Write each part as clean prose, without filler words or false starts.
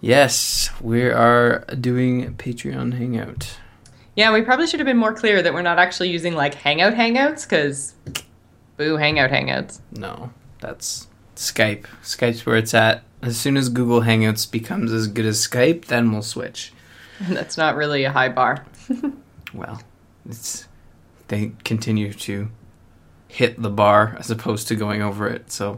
Yes, we are doing Patreon Hangout. Yeah, we probably should have been more clear that we're not actually using like Hangout Hangouts, because boo Hangout Hangouts. No, that's Skype. Skype's where it's at. As soon as Google Hangouts becomes as good as Skype, then we'll switch. That's not really a high bar. Well, they continue to hit the bar as opposed to going over it, so...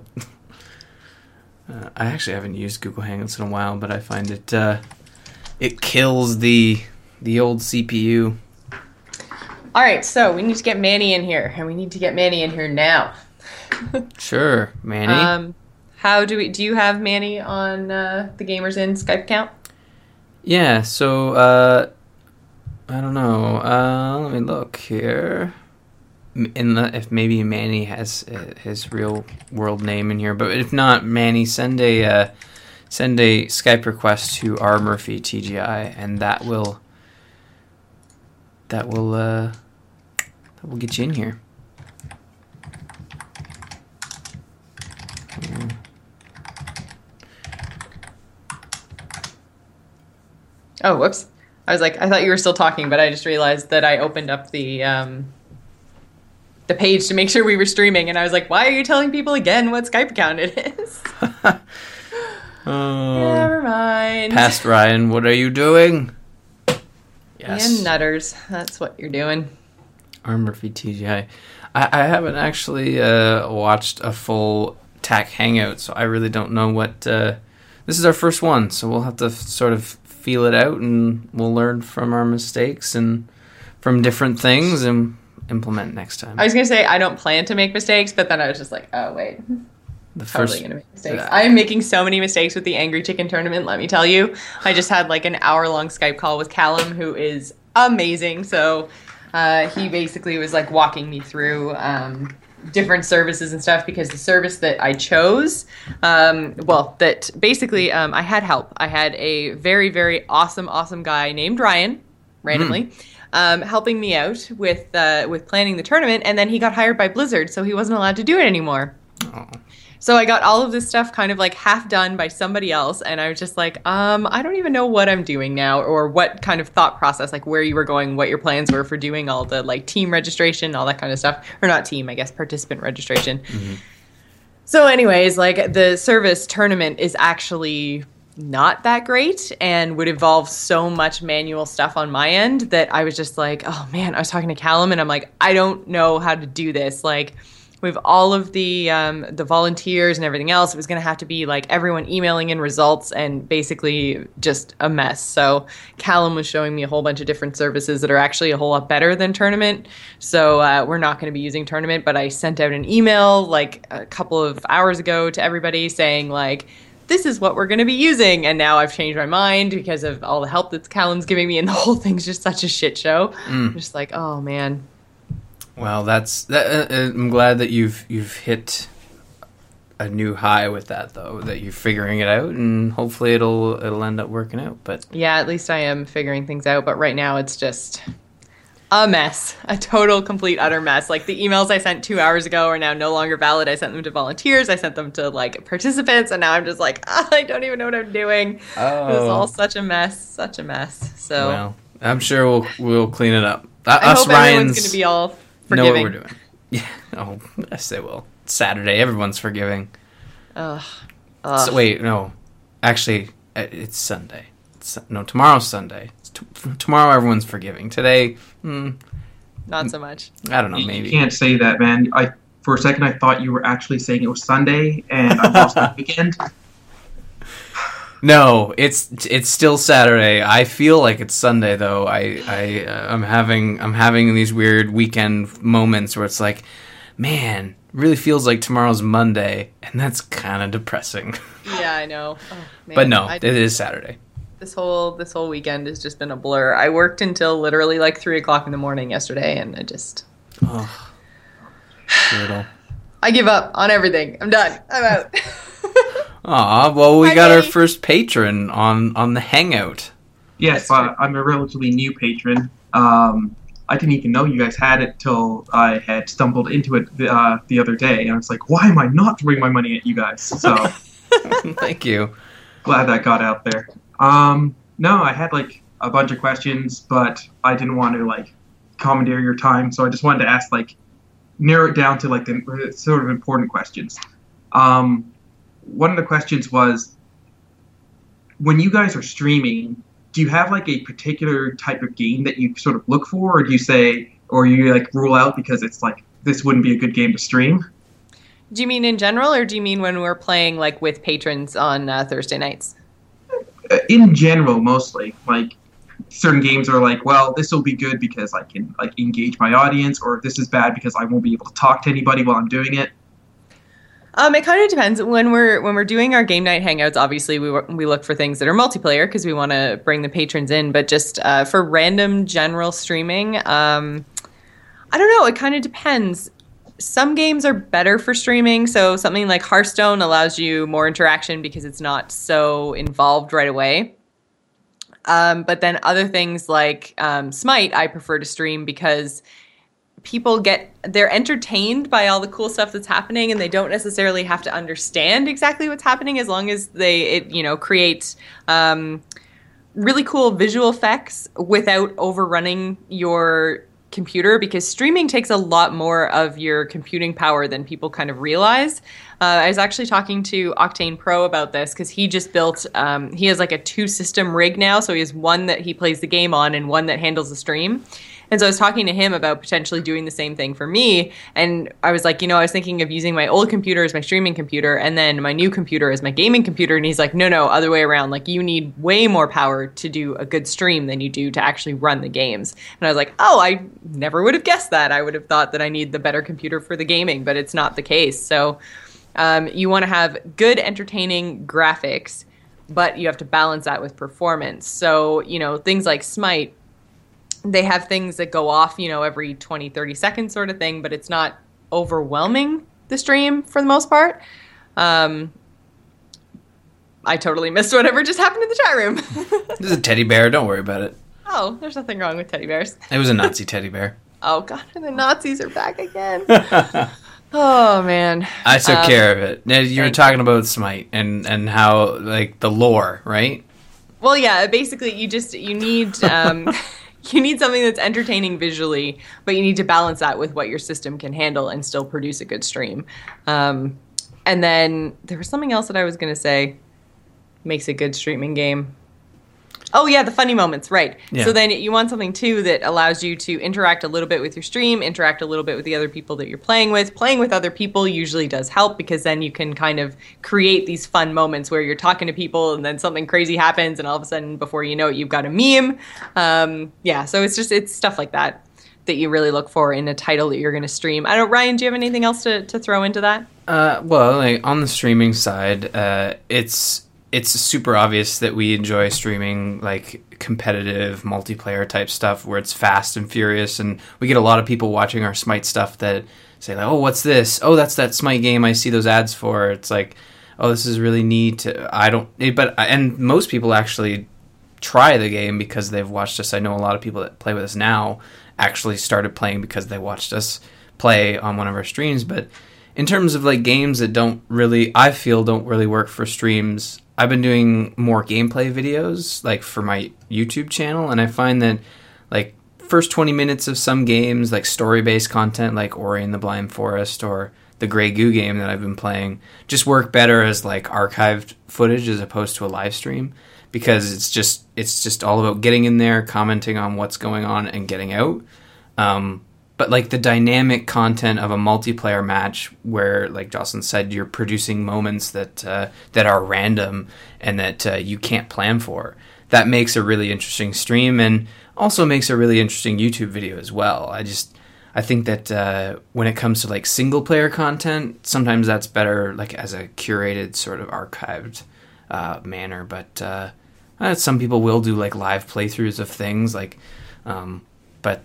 I actually haven't used Google Hangouts in a while, but I find it kills the old CPU. All right, so we need to get Manny in here, and we need to get Manny in here now. Sure, Manny. Do you have Manny on the Gamers In Skype account? Yeah, so I don't know. Let me look here. If maybe Manny has his real world name in here, but if not, Manny, send a Skype request to R Murphy TGI, and that will get you in here. Oh, whoops! I thought you were still talking, but I just realized that I opened up the page to make sure we were streaming, and I was like, why are you telling people again what Skype account it is? Never mind. Past Ryan, what are you doing? Yes. And nutters. That's what you're doing. R Murphy TGI. I haven't actually watched a full TAC Hangout, so I really don't know what... this is our first one, so we'll have to sort of feel it out, and we'll learn from our mistakes and from different things, and implement next time. I was going to say I don't plan to make mistakes, but then I was just like, oh, wait. Totally going to make mistakes. I'm making so many mistakes with the Angry Chicken Tournament, let me tell you. I just had like an hour-long Skype call with Callum, who is amazing. So he basically was like walking me through different services and stuff, because the service that I chose, that basically I had help. I had a very, very awesome guy named Ryan, randomly, helping me out with planning the tournament, and then he got hired by Blizzard, so he wasn't allowed to do it anymore. Oh. So I got all of this stuff kind of like half done by somebody else, and I was just like, I don't even know what I'm doing now, or what kind of thought process, like where you were going, what your plans were for doing all the like team registration, all that kind of stuff. Or not team, I guess, participant registration. Mm-hmm. So anyways, like the service tournament is actually not that great and would involve so much manual stuff on my end that I was just like, oh man, I was talking to Callum and I'm like, I don't know how to do this. Like with all of the volunteers and everything else, it was going to have to be like everyone emailing in results and basically just a mess. So Callum was showing me a whole bunch of different services that are actually a whole lot better than Tournament. So we're not going to be using Tournament, but I sent out an email like a couple of hours ago to everybody saying like, this is what we're going to be using. And now I've changed my mind because of all the help that Callum's giving me, and the whole thing's just such a shit show. I'm just like, oh man. Well, I'm glad that you've hit a new high with that, though, that you're figuring it out, and hopefully it'll end up working out. But yeah, at least I am figuring things out. But right now it's just a mess, a total, complete, utter mess. Like the emails I sent 2 hours ago are now no longer valid. I sent them to volunteers. I sent them to like participants, and now I'm just like, I don't even know what I'm doing. Oh. It was all such a mess. So well, I'm sure we'll clean it up. I hope everyone's going to be all forgiving. Know what we're doing. Yeah. Oh, yes, they will. It's Saturday. Everyone's forgiving. Ugh. So, wait, no. Actually, it's Sunday. Tomorrow's Sunday. Tomorrow everyone's forgiving. Today, not so much. I don't know, maybe. You can't say that, man. For a second, I thought you were actually saying it was Sunday, and I lost the weekend. No, it's still Saturday. I feel like it's Sunday though. I'm having these weird weekend moments where it's like, man, really feels like tomorrow's Monday, and that's kind of depressing. Yeah, I know. Oh, man. But no, it is Saturday. This whole weekend has just been a blur. I worked until literally like 3:00 in the morning yesterday, and I just brutal. I give up on everything. I'm done. I'm out. Aw, well, we got our first patron on the Hangout. Yes, I'm a relatively new patron. I didn't even know you guys had it till I had stumbled into it the other day, and I was like, why am I not throwing my money at you guys? So, thank you. Glad that got out there. No, I had like a bunch of questions, but I didn't want to like commandeer your time, so I just wanted to ask like narrow it down to like the sort of important questions. One of the questions was, when you guys are streaming, do you have like a particular type of game that you sort of look for, or do you say, or you like rule out because it's like this wouldn't be a good game to stream? Do you mean in general, or do you mean when we're playing like with patrons on Thursday nights? In general, mostly like certain games are like, well, this will be good because I can like engage my audience, or this is bad because I won't be able to talk to anybody while I'm doing it. It kind of depends. When we're doing our game night hangouts, obviously we look for things that are multiplayer because we want to bring the patrons in. But just for random general streaming, I don't know. It kind of depends. Some games are better for streaming. So something like Hearthstone allows you more interaction because it's not so involved right away. But then other things like Smite, I prefer to stream because they're entertained by all the cool stuff that's happening, and they don't necessarily have to understand exactly what's happening as long as it creates really cool visual effects without overrunning your computer, because streaming takes a lot more of your computing power than people kind of realize. I was actually talking to Octane Pro about this because he just built, he has like a 2-system rig now. So he has one that he plays the game on and one that handles the stream. And so I was talking to him about potentially doing the same thing for me. And I was like, I was thinking of using my old computer as my streaming computer and then my new computer as my gaming computer. And he's like, no, other way around. Like, you need way more power to do a good stream than you do to actually run the games. And I was like, oh, I never would have guessed that. I would have thought that I need the better computer for the gaming, but it's not the case. So you want to have good, entertaining graphics, but you have to balance that with performance. So, things like Smite, they have things that go off, every 20, 30 seconds sort of thing, but it's not overwhelming the stream for the most part. I totally missed whatever just happened in the chat room. This is a teddy bear. Don't worry about it. Oh, there's nothing wrong with teddy bears. It was a Nazi teddy bear. Oh, God, and the Nazis are back again. Oh, man. I took care of it. Now, you were talking about Smite and how, like, the lore, right? Well, yeah, basically you need... you need something that's entertaining visually, but you need to balance that with what your system can handle and still produce a good stream. And then there was something else that I was going to say makes a good streaming game. Oh, yeah, the funny moments, right. Yeah. So then you want something, too, that allows you to interact a little bit with your stream, interact a little bit with the other people that you're playing with. Playing with other people usually does help because then you can kind of create these fun moments where you're talking to people and then something crazy happens and all of a sudden, before you know it, you've got a meme. So it's stuff like that you really look for in a title that you're going to stream. I don't, Ryan, do you have anything else to throw into that? Well, like on the streaming side, it's super obvious that we enjoy streaming like competitive multiplayer type stuff where it's fast and furious, and we get a lot of people watching our Smite stuff that say like, oh, what's this? Oh, that's that Smite game I see those ads for. It's like, oh, this is really neat. And most people actually try the game because they've watched us. I know a lot of people that play with us now actually started playing because they watched us play on one of our streams. But in terms of like games that don't really work for streams, I've been doing more gameplay videos like for my YouTube channel, and I find that like first 20 minutes of some games, like story-based content like Ori and the Blind Forest or the Grey Goo game that I've been playing, just work better as like archived footage as opposed to a live stream, because it's just all about getting in there, commenting on what's going on, and getting out. But like the dynamic content of a multiplayer match where, like Jocelyn said, you're producing moments that are random and that you can't plan for, that makes a really interesting stream and also makes a really interesting YouTube video as well. I think that when it comes to like single player content, sometimes that's better like as a curated sort of archived manner. But some people will do like live playthroughs of things like, but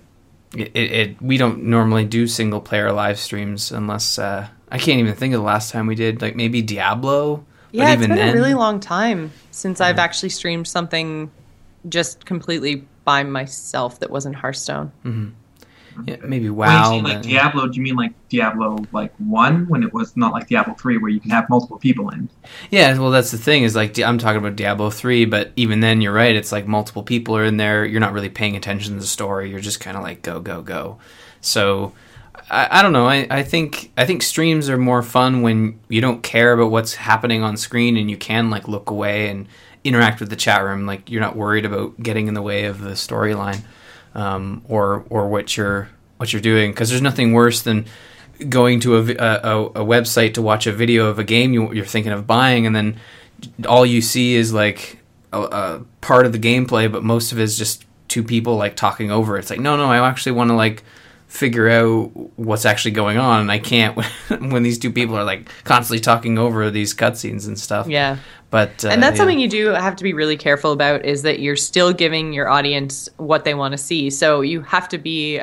we don't normally do single player live streams unless I can't even think of the last time we did, like maybe Diablo. Yeah, but even it's been a really long time since I've actually streamed something just completely by myself that wasn't Hearthstone. Mm-hmm. Yeah, maybe When you WoW. say like Diablo, do you mean like Diablo like 1 when it was not like Diablo 3 where you can have multiple people in? Yeah, well, that's the thing is like I'm talking about Diablo 3, but even then, you're right. It's like multiple people are in there. You're not really paying attention to the story. You're just kind of like go, go, go. So I don't know. I think streams are more fun when you don't care about what's happening on screen and you can like look away and interact with the chat room. Like you're not worried about getting in the way of the storyline, or what you're doing. Because there's nothing worse than going to a website to watch a video of a game you're thinking of buying, and then all you see is like a part of the gameplay, but most of it is just two people like talking over it. It's like no, I actually want to like figure out what's actually going on, and I can't when these two people are like constantly talking over these cutscenes and stuff. Yeah. But and that's something you do have to be really careful about, is that you're still giving your audience what they want to see. So you have to be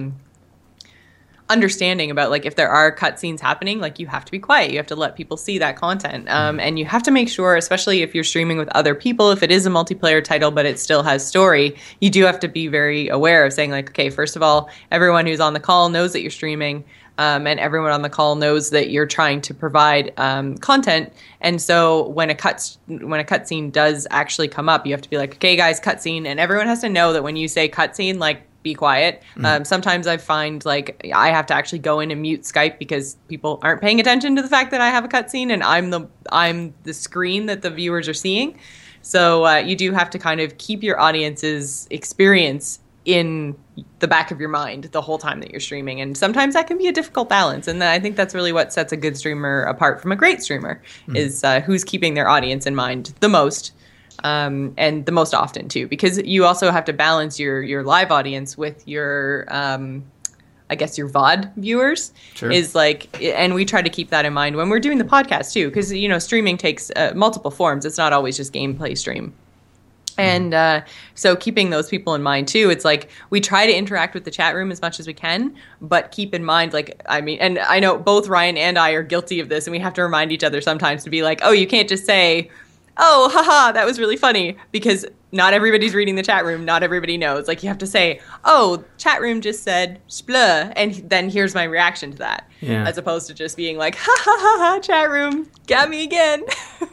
understanding about like if there are cutscenes happening, like you have to be quiet. You have to let people see that content, and you have to make sure, especially if you're streaming with other people, if it is a multiplayer title but it still has story, you do have to be very aware of saying like, okay, first of all, everyone who's on the call knows that you're streaming. And everyone on the call knows that you're trying to provide content, and so when a cutscene does actually come up, you have to be like, okay, guys, cutscene, and everyone has to know that when you say cutscene, like be quiet. Sometimes I find like I have to actually go in and mute Skype because people aren't paying attention to the fact that I have a cutscene and I'm the screen that the viewers are seeing. So you do have to kind of keep your audience's experience in the back of your mind the whole time that you're streaming, and sometimes that can be a difficult balance, and I think that's really what sets a good streamer apart from a great streamer, is who's keeping their audience in mind the most, and the most often too, because you also have to balance your live audience with your I guess your VOD viewers. Sure. Is like, and we try to keep that in mind when we're doing the podcast too, because streaming takes multiple forms. It's not always just gameplay stream. And so keeping those people in mind too, it's like we try to interact with the chat room as much as we can, but keep in mind, like, I mean, and I know both Ryan and I are guilty of this, and we have to remind each other sometimes to be like, oh, you can't just say, oh, haha, that was really funny, because not everybody's reading the chat room. Not everybody knows. Like, you have to say, oh, chat room just said spluh, and then here's my reaction to that. Yeah. As opposed to just being like, ha ha ha ha, chat room, got me again.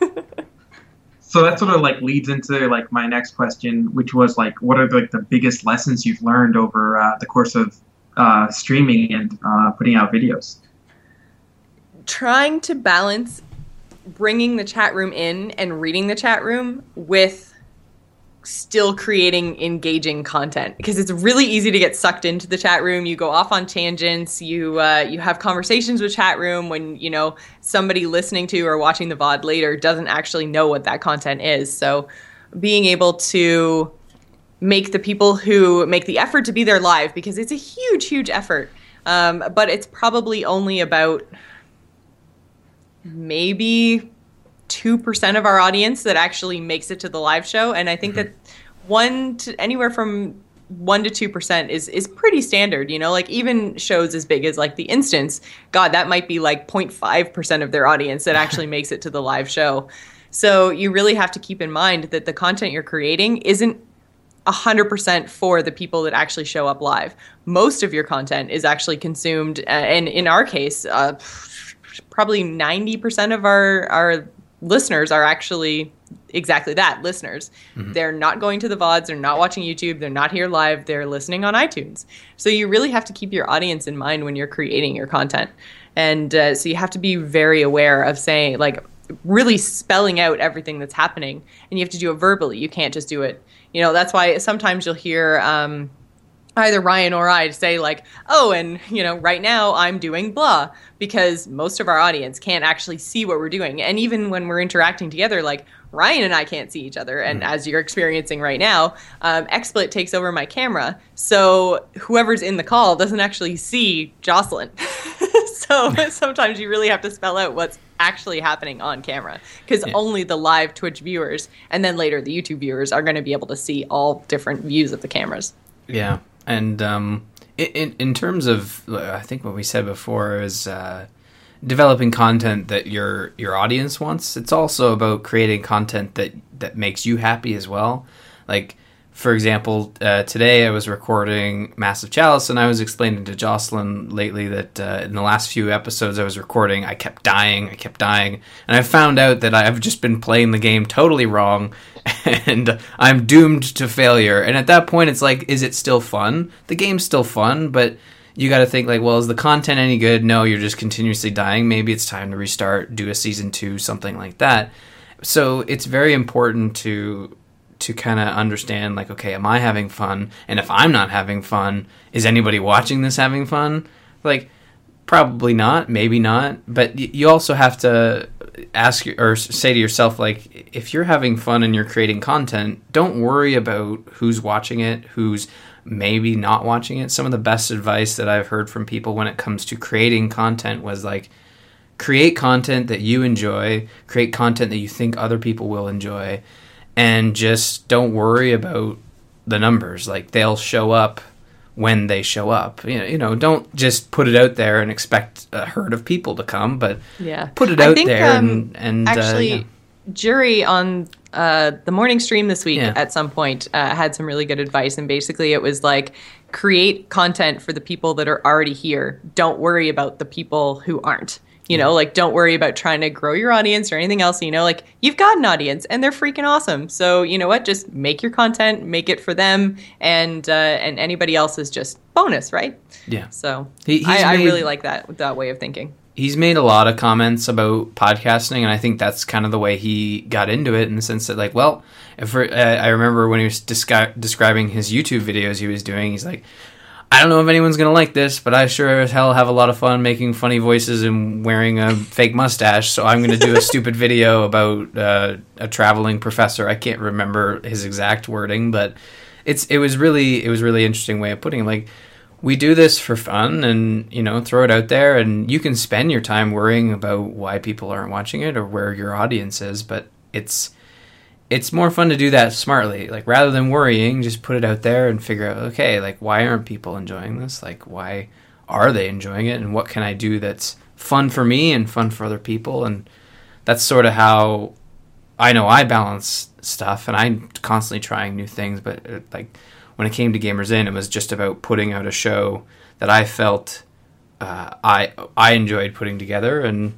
So that sort of like leads into like my next question, which was like, what are the biggest lessons you've learned over the course of streaming and putting out videos? Trying to balance bringing the chat room in and reading the chat room with still creating engaging content, because it's really easy to get sucked into the chat room. You go off on tangents. You have conversations with chat room when somebody listening to or watching the VOD later doesn't actually know what that content is. So being able to make the people who make the effort to be there live, because it's a huge effort, but it's probably only about maybe 2% of our audience that actually makes it to the live show, and I think that anywhere from 1 to 2% is pretty standard. Like even shows as big as like The Instance, God, that might be like 0.5% of their audience that actually makes it to the live show. So you really have to keep in mind that the content you're creating isn't 100% for the people that actually show up live. Most of your content is actually consumed, and in our case, probably 90% of our listeners are actually exactly that, listeners. Mm-hmm. They're not going to the VODs, they're not watching YouTube, they're not here live, they're listening on iTunes. So you really have to keep your audience in mind when you're creating your content. And so you have to be very aware of saying, like, really spelling out everything that's happening. And you have to do it verbally. You can't just do it. That's why sometimes you'll hear either Ryan or I say like, oh, and right now I'm doing blah, because most of our audience can't actually see what we're doing. And even when we're interacting together, like Ryan and I can't see each other. And as you're experiencing right now, XSplit takes over my camera. So whoever's in the call doesn't actually see Jocelyn. So sometimes you really have to spell out what's actually happening on camera, because only the live Twitch viewers and then later the YouTube viewers are going to be able to see all different views of the cameras. Yeah. And in terms of, I think what we said before is developing content that your audience wants. It's also about creating content that makes you happy as well. Like for example, today I was recording Massive Chalice, and I was explaining to Jocelyn lately that in the last few episodes I was recording, I kept dying, and I found out that I've just been playing the game totally wrong, and I'm doomed to failure. And at that point, it's like, is it still fun? The game's still fun, but you got to think like, well, is the content any good? No, you're just continuously dying. Maybe it's time to restart, do a season 2, something like that. So it's very important to kind of understand, like, okay, am I having fun? And if I'm not having fun, is anybody watching this having fun? Like, probably not, maybe not. But you also have to ask or say to yourself, like, if you're having fun and you're creating content, don't worry about who's watching it, who's maybe not watching it. Some of the best advice that I've heard from people when it comes to creating content was like, create content that you enjoy, create content that you think other people will enjoy, and just don't worry about the numbers. Like, they'll show up when they show up. You know, don't just put it out there and expect a herd of people to come, but put it out there. And actually, Jury on the morning stream this week at some point had some really good advice, and basically it was like, create content for the people that are already here. Don't worry about the people who aren't. You know, like, don't worry about trying to grow your audience or anything else. You know, like, you've got an audience and they're freaking awesome. So, you know what? Just make your content, make it for them, and anybody else is just bonus, right? Yeah. So I really like that way of thinking. He's made a lot of comments about podcasting, and I think that's kind of the way he got into it, in the sense that, like, well, I remember when he was describing his YouTube videos he was doing, he's like, I don't know if anyone's going to like this, but I sure as hell have a lot of fun making funny voices and wearing a fake mustache, so I'm going to do a stupid video about a traveling professor. I can't remember his exact wording, but it was really interesting way of putting it. Like, we do this for fun and, you know, throw it out there, and you can spend your time worrying about why people aren't watching it or where your audience is, but it's more fun to do that smartly. Like, rather than worrying, just put it out there and figure out, okay, like, why aren't people enjoying this? Like, why are they enjoying it? And what can I do that's fun for me and fun for other people? And that's sort of how I know I balance stuff, and I'm constantly trying new things. But like, when it came to Gamers In, it was just about putting out a show that I felt I enjoyed putting together, and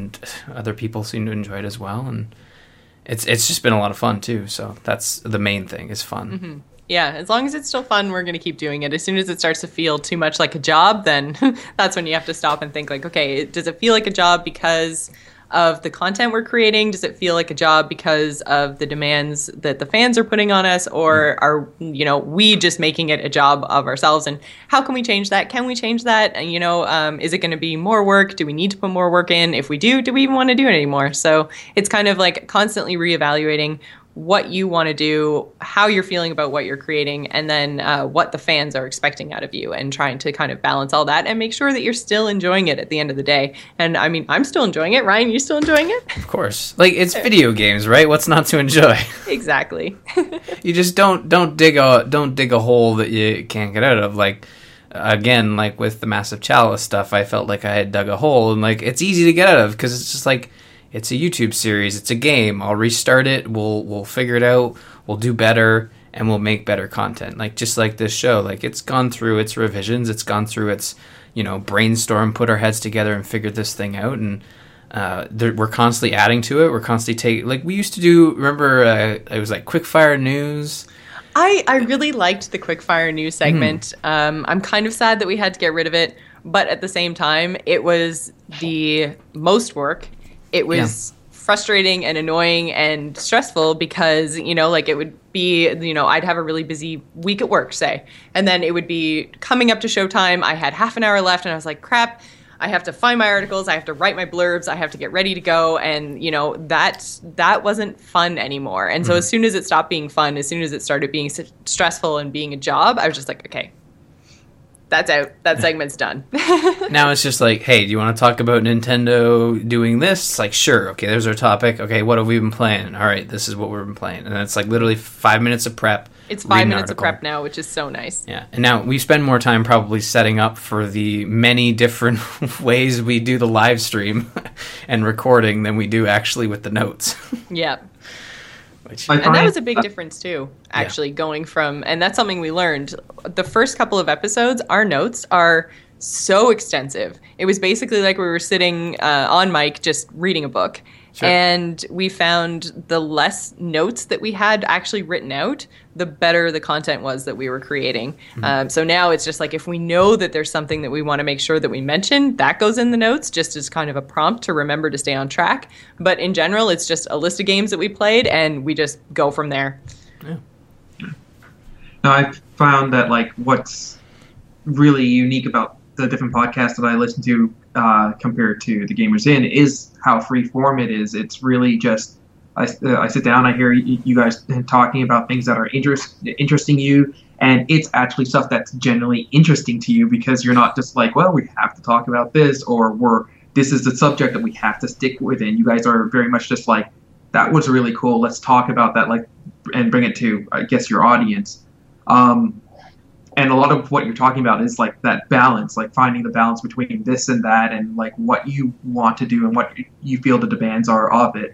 other people seem to enjoy it as well. And it's just been a lot of fun too. So that's the main thing, is fun. Mm-hmm. Yeah, as long as it's still fun, we're going to keep doing it. As soon as it starts to feel too much like a job, then that's when you have to stop and think, like, okay, does it feel like a job because of the content we're creating? Does it feel like a job because of the demands that the fans are putting on us? Or are, you know, we just making it a job of ourselves? And how can we change that? Can we change that? And, you know, is it going to be more work? Do we need to put more work in? If we do we even want to do it anymore? So it's kind of like constantly reevaluating what you want to do, how you're feeling about what you're creating, and then what the fans are expecting out of you, and trying to kind of balance all that and make sure that you're still enjoying it at the end of the day. And I mean, I'm still enjoying it. Ryan, you still enjoying it? Of course. Like, it's video games, right? What's not to enjoy? Exactly. You just don't dig a hole that you can't get out of. Like, again, like with the Massive Chalice stuff, I felt like I had dug a hole, and like, it's easy to get out of, because it's just like, it's a YouTube series. It's a game. I'll restart it. We'll figure it out. We'll do better, and we'll make better content. Like, just like this show. Like, it's gone through its revisions. It's gone through its, you know, brainstorm, put our heads together and figured this thing out. And we're constantly adding to it. We're constantly taking, like, we used to do, remember, it was like Quickfire News. I really liked the Quickfire News segment. I'm kind of sad that we had to get rid of it. But at the same time, it was the most work. It was frustrating and annoying and stressful, because, you know, like, it would be, you know, I'd have a really busy week at work, say, and then it would be coming up to showtime. I had half an hour left, and I was like, crap, I have to find my articles. I have to write my blurbs. I have to get ready to go. And, you know, that wasn't fun anymore. And so as soon as it stopped being fun, as soon as it started being stressful and being a job, I was just like, okay, that's out. That segment's done. Now it's just like, hey, do you want to talk about Nintendo doing this? It's like, sure. Okay, there's our topic. Okay, what have we been playing? All right, this is what we've been playing. And it's like literally 5 minutes of prep. It's 5 minutes of prep now, which is so nice. Yeah, and now we spend more time probably setting up for the many different ways we do the live stream and recording than we do actually with the notes. Yeah. Which I And that find- was a big difference too, actually, going from, and that's something we learned. The first couple of episodes, our notes are so extensive. It was basically like we were sitting on mic just reading a book. Sure. And we found the less notes that we had actually written out, the better the content was that we were creating. So now it's just like if we know that there's something that we want to make sure that we mention, that goes in the notes just as kind of a prompt to remember to stay on track. But in general, it's just a list of games that we played and we just go from there. Now, I found that like what's really unique about the different podcasts that I listen to compared to the Gamers Inn is how free form it is. It's really just I sit down, I hear you guys talking about things that are interesting you, and it's actually stuff that's generally interesting to you because you're not just like, well, we have to talk about this, or this is the subject that we have to stick with. And you guys are very much just like, that was really cool. Let's talk about that, like, and bring it to, I guess, your audience. And a lot of what you're talking about is like that balance, like finding the balance between this and that, and like what you want to do and what you feel the demands are of it.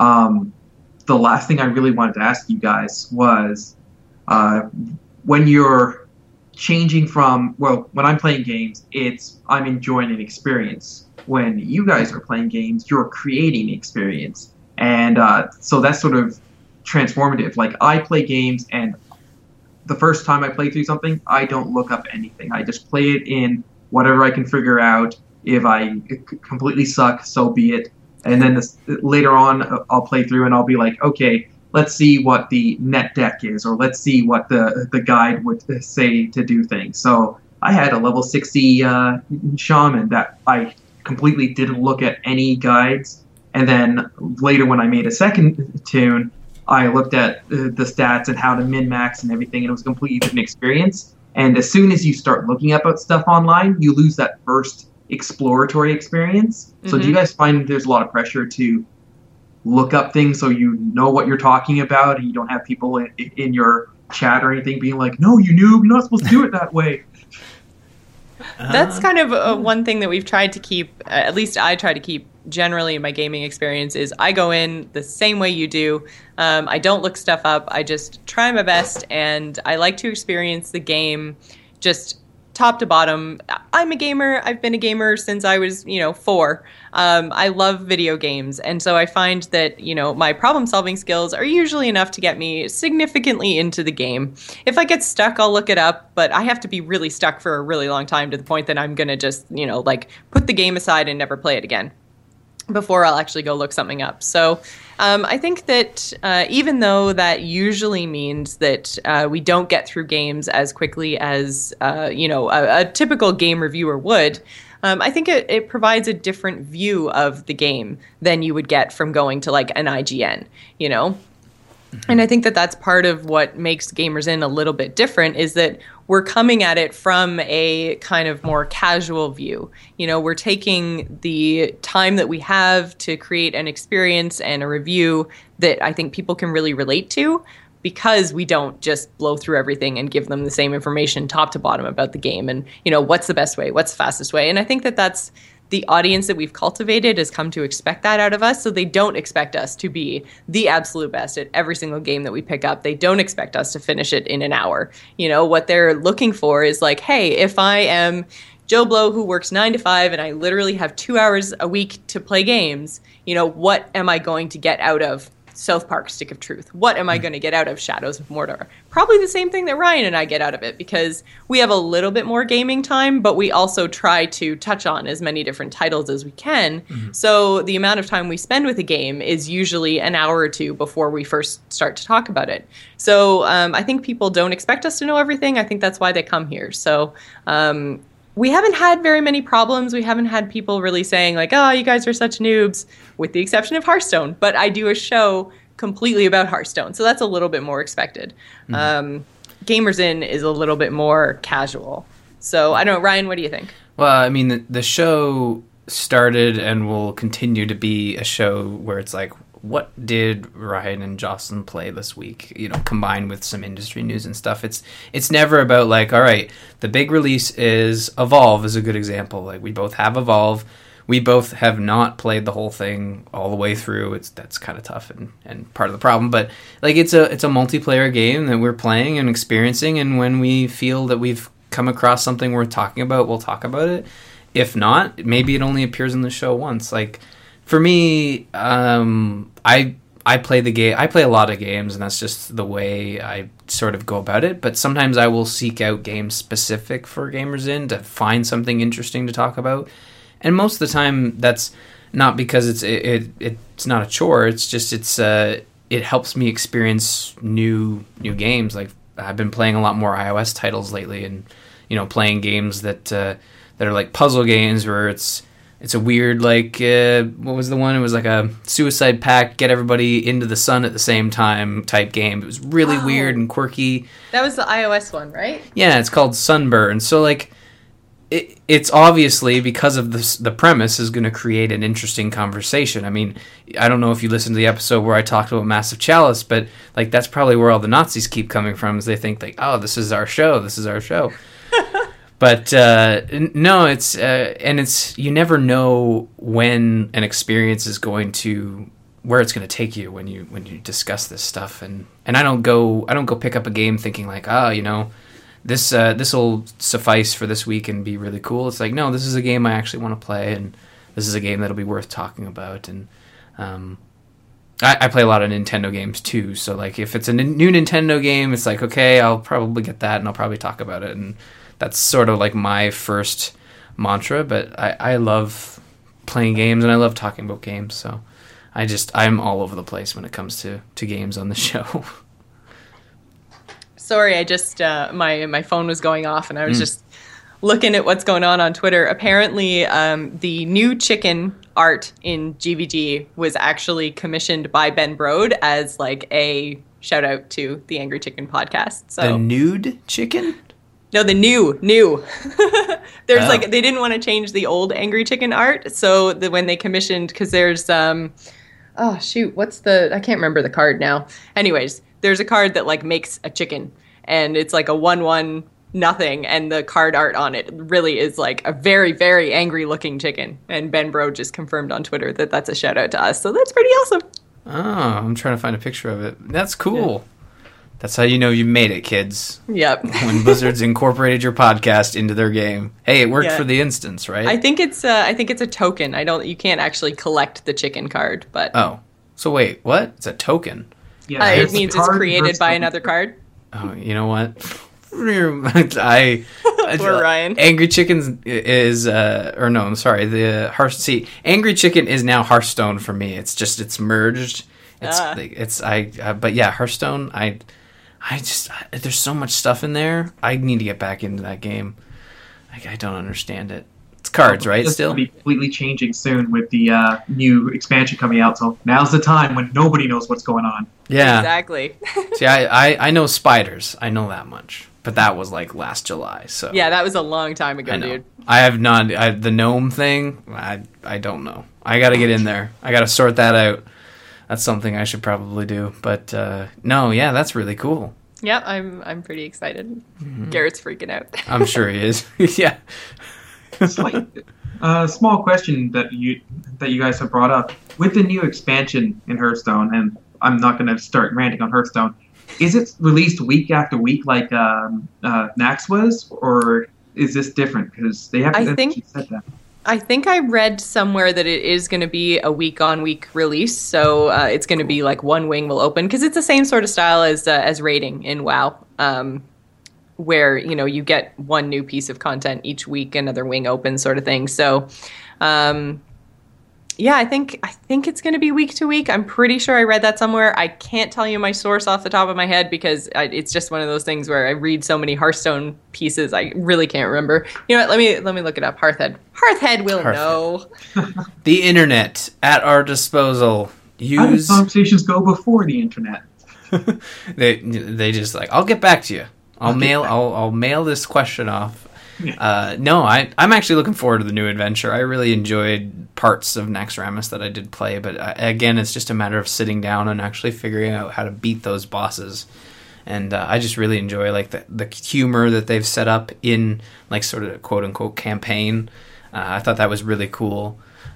The last thing I really wanted to ask you guys was, when you're changing from, well, when I'm playing games, I'm enjoying an experience. When you guys are playing games, you're creating experience. And so that's sort of transformative. Like, I play games, and the first time I play through something, I don't look up anything. I just play it in whatever I can figure out. If I completely suck, so be it. And then later on, I'll play through and I'll be like, okay, let's see what the net deck is, or let's see what the guide would say to do things. So I had a level 60 shaman that I completely didn't look at any guides. And then later when I made a second tune, I looked at the stats and how to min-max and everything, and it was a completely different experience. And as soon as you start looking up at stuff online, you lose that first exploratory experience. So do you guys find there's a lot of pressure to look up things so you know what you're talking about, and you don't have people in your chat or anything being like, no, you noob, you're not supposed to do it that way? That's kind of one thing that we've tried to keep, at least I try to keep generally in my gaming experience, is I go in the same way you do. I don't look stuff up. I just try my best, and I like to experience the game just top to bottom. I'm a gamer. I've been a gamer since I was, 4. I love video games. And so I find that, my problem solving skills are usually enough to get me significantly into the game. If I get stuck, I'll look it up, but I have to be really stuck for a really long time to the point that I'm going to just, put the game aside and never play it again before I'll actually go look something up. So I think that even though that usually means that we don't get through games as quickly as, a typical game reviewer would, I think it provides a different view of the game than you would get from going to like an IGN, And I think that that's part of what makes Gamers Inn a little bit different, is that we're coming at it from a kind of more casual view. We're taking the time that we have to create an experience and a review that I think people can really relate to, because we don't just blow through everything and give them the same information top to bottom about the game and, what's the best way, what's the fastest way. And I think that that's the audience that we've cultivated has come to expect that out of us. So they don't expect us to be the absolute best at every single game that we pick up. They don't expect us to finish it in an hour. What they're looking for is like, hey, if I am Joe Blow who works 9 to 5 and I literally have 2 hours a week to play games, what am I going to get out of South Park: Stick of Truth? What am I going to get out of Shadows of Mordor? Probably the same thing that Ryan and I get out of it, because we have a little bit more gaming time, but we also try to touch on as many different titles as we can. So the amount of time we spend with a game is usually an hour or two before we first start to talk about it. So I think people don't expect us to know everything. I think that's why they come here. So we haven't had very many problems. We haven't had people really saying like, oh, you guys are such noobs, with the exception of Hearthstone. But I do a show completely about Hearthstone, so that's a little bit more expected. Gamers Inn is a little bit more casual. So I don't know, Ryan, what do you think? Well, I mean, the show started and will continue to be a show where it's like, what did Ryan and Jocelyn play this week? Combined with some industry news and stuff. It's never about like, all right, the big release is Evolve is a good example. Like, we both have Evolve. we both have not played the whole thing all the way through. That's kind of tough and part of the problem. But like it's a multiplayer game that we're playing and experiencing, and when we feel that we've come across something worth talking about, we'll talk about it. If not, maybe it only appears in the show once. Like for me, I play the game. I play a lot of games, and that's just the way I sort of go about it. But sometimes I will seek out games specific for Gamers In to find something interesting to talk about. And most of the time, that's not because it's not a chore. It's just it helps me experience new games. Like I've been playing a lot more iOS titles lately, and playing games that are like puzzle games where it's a weird, like, what was the one? It was like a suicide pact, get everybody into the sun at the same time type game. It was really weird and quirky. That was the iOS one, right? Yeah, it's called Sunburn. So, like, it's obviously, because of the premise, is going to create an interesting conversation. I mean, I don't know if you listened to the episode where I talked about Massive Chalice, but, like, that's probably where all the Nazis keep coming from, is they think, like, oh, this is our show. But no, it's you never know when an experience is going to where it's going to take you when you discuss this stuff, and I don't go pick up a game thinking like, this will suffice for this week and be really cool. It's like, no, this is a game I actually want to play, and this is a game that'll be worth talking about. And I play a lot of Nintendo games too, so like if it's a new Nintendo game, it's like, okay, I'll probably get that and I'll probably talk about it, and that's sort of like my first mantra. But I love playing games and I love talking about games, so I'm all over the place when it comes to games on the show. Sorry, I just my phone was going off and I was just looking at what's going on Twitter. Apparently, the new chicken art in GVG was actually commissioned by Ben Brode as like a shout out to the Angry Chicken podcast. So the nude chicken? No, the new. There's like, they didn't want to change the old Angry Chicken art. So when they commissioned, because there's, I can't remember the card now. Anyways, there's a card that like makes a chicken and it's like a 1/1 nothing. And the card art on it really is like a very, very angry looking chicken. And Ben Brode just confirmed on Twitter that that's a shout out to us. So that's pretty awesome. Oh, I'm trying to find a picture of it. That's cool. Yeah. That's how you know you made it, kids. Yep. When Blizzard's incorporated your podcast into their game. Hey, it worked for the instance, right? I think it's a token. You can't actually collect the chicken card, but oh, so wait, what? It's a token. Yeah, it means it's created by another card. Oh, you know what? Poor Ryan. Angry Chicken is, or no, I'm sorry. Angry Chicken is now Hearthstone for me. It's merged. But yeah, Hearthstone. There's so much stuff in there. I need to get back into that game. I don't understand it. It's cards, right? It's still going to be completely changing soon with the new expansion coming out. So now's the time when nobody knows what's going on. Yeah, exactly. See, I know spiders. I know that much. But that was like last July. So yeah, that was a long time ago, dude. I have not. The gnome thing. I don't know. I got to get in there. I got to sort that out. That's something I should probably do. But no, yeah, that's really cool. Yeah, I'm pretty excited. Mm-hmm. Garrett's freaking out. I'm sure he is. Yeah. It's like a small question that you guys have brought up with the new expansion in Hearthstone, and I'm not going to start ranting on Hearthstone. Is it released week after week like Nax was, or is this different? Because they haven't said that. I think I read somewhere that it is going to be a week-on-week release, so it's going to be like one wing will open, because it's the same sort of style as raiding in WoW, where you get one new piece of content each week, another wing opens, sort of thing. So, yeah, I think it's going to be week to week. I'm pretty sure I read that somewhere. I can't tell you my source off the top of my head because it's just one of those things where I read so many Hearthstone pieces. I really can't remember. You know what? Let me look it up. Hearthhead will know. The internet at our disposal. How did conversations go before the internet? They just like, I'll get back to you. I'll mail this question off. No, I'm actually looking forward to the new adventure. I really enjoyed parts of Naxxramas that I did play, but again, it's just a matter of sitting down and actually figuring out how to beat those bosses. And I just really enjoy like the humor that they've set up in like sort of quote unquote campaign. I thought that was really cool.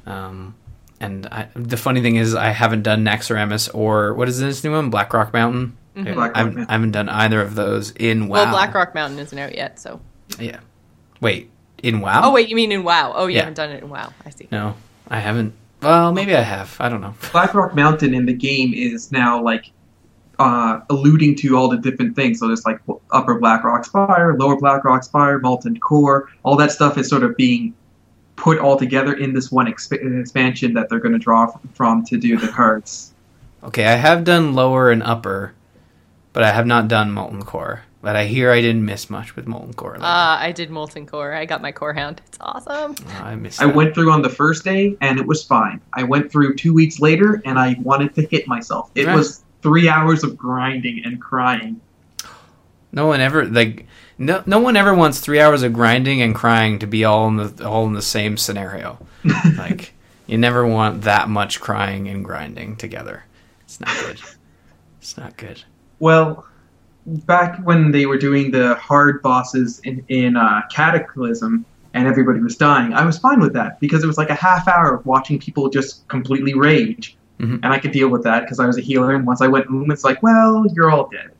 The funny thing is, I haven't done Naxxramas or what is this new one, Black Rock Mountain. Mm-hmm. I haven't done either of those in WoW. Well, Black Rock Mountain isn't out yet, so. Yeah. Wait, in WoW? Oh, wait, you mean in WoW? Oh, you Yeah. haven't done it in WoW. I see. No, I haven't. Well, maybe I have. I don't know. Blackrock Mountain in the game is now like alluding to all the different things. So there's like Upper Blackrock Spire, Lower Blackrock Spire, Molten Core. All that stuff is sort of being put all together in this one expansion that they're going to draw from to do the cards. Okay, I have done Lower and Upper, but I have not done Molten Core. But I hear I didn't miss much with Molten Core. I did Molten Core. I got my Core Hound. It's awesome. I missed I that. went through on the first day and it was fine. I went through 2 weeks later and I wanted to hit myself. It Right. was 3 hours of grinding and crying. No one ever no one ever wants 3 hours of grinding and crying to be all in the same scenario. Like you never want that much crying and grinding together. It's not good. It's not good. Well, back when they were doing the hard bosses in Cataclysm and everybody was dying, I was fine with that because it was like a half hour of watching people just completely rage. Mhm. And I could deal with that because I was a healer, and once I went it's like, well, you're all dead.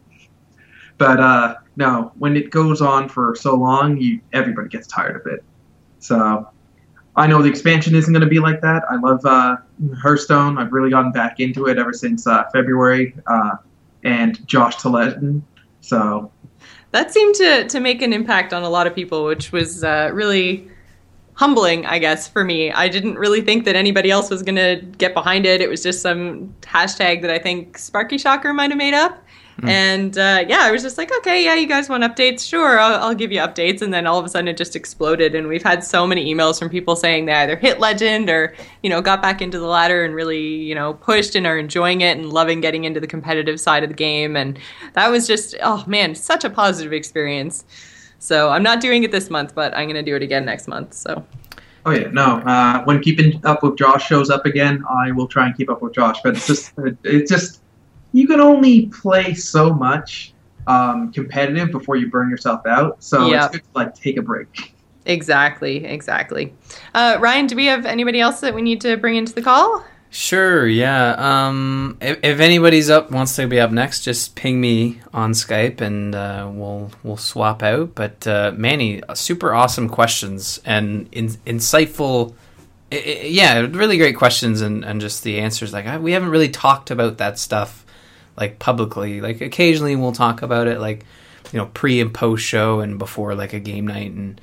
But no, when it goes on for so long, everybody gets tired of it. So I know the expansion isn't going to be like that. I love Hearthstone. I've really gotten back into it ever since February, and Josh Teleton. So That seemed to make an impact on a lot of people, which was really humbling, I guess, for me. I didn't really think that anybody else was going to get behind it. It was just some hashtag that I think Sparky Shocker might have made up. And I was just like, okay, yeah, you guys want updates? Sure, I'll give you updates. And then all of a sudden it just exploded. And we've had so many emails from people saying they either hit Legend or, got back into the ladder and really, pushed and are enjoying it and loving getting into the competitive side of the game. And that was just, oh man, such a positive experience. So I'm not doing it this month, but I'm going to do it again next month. So. Oh yeah, no. When Keeping Up with Josh shows up again, I will try and keep up with Josh. But it's just you can only play so much competitive before you burn yourself out. So It's good to take a break. Exactly. Ryan, do we have anybody else that we need to bring into the call? Sure, yeah. If anybody's wants to be up next, just ping me on Skype and we'll swap out. But Manny, super awesome questions and insightful. Really great questions and just the answers. We haven't really talked about that stuff publicly. Occasionally we'll talk about it pre and post show and before a game night, and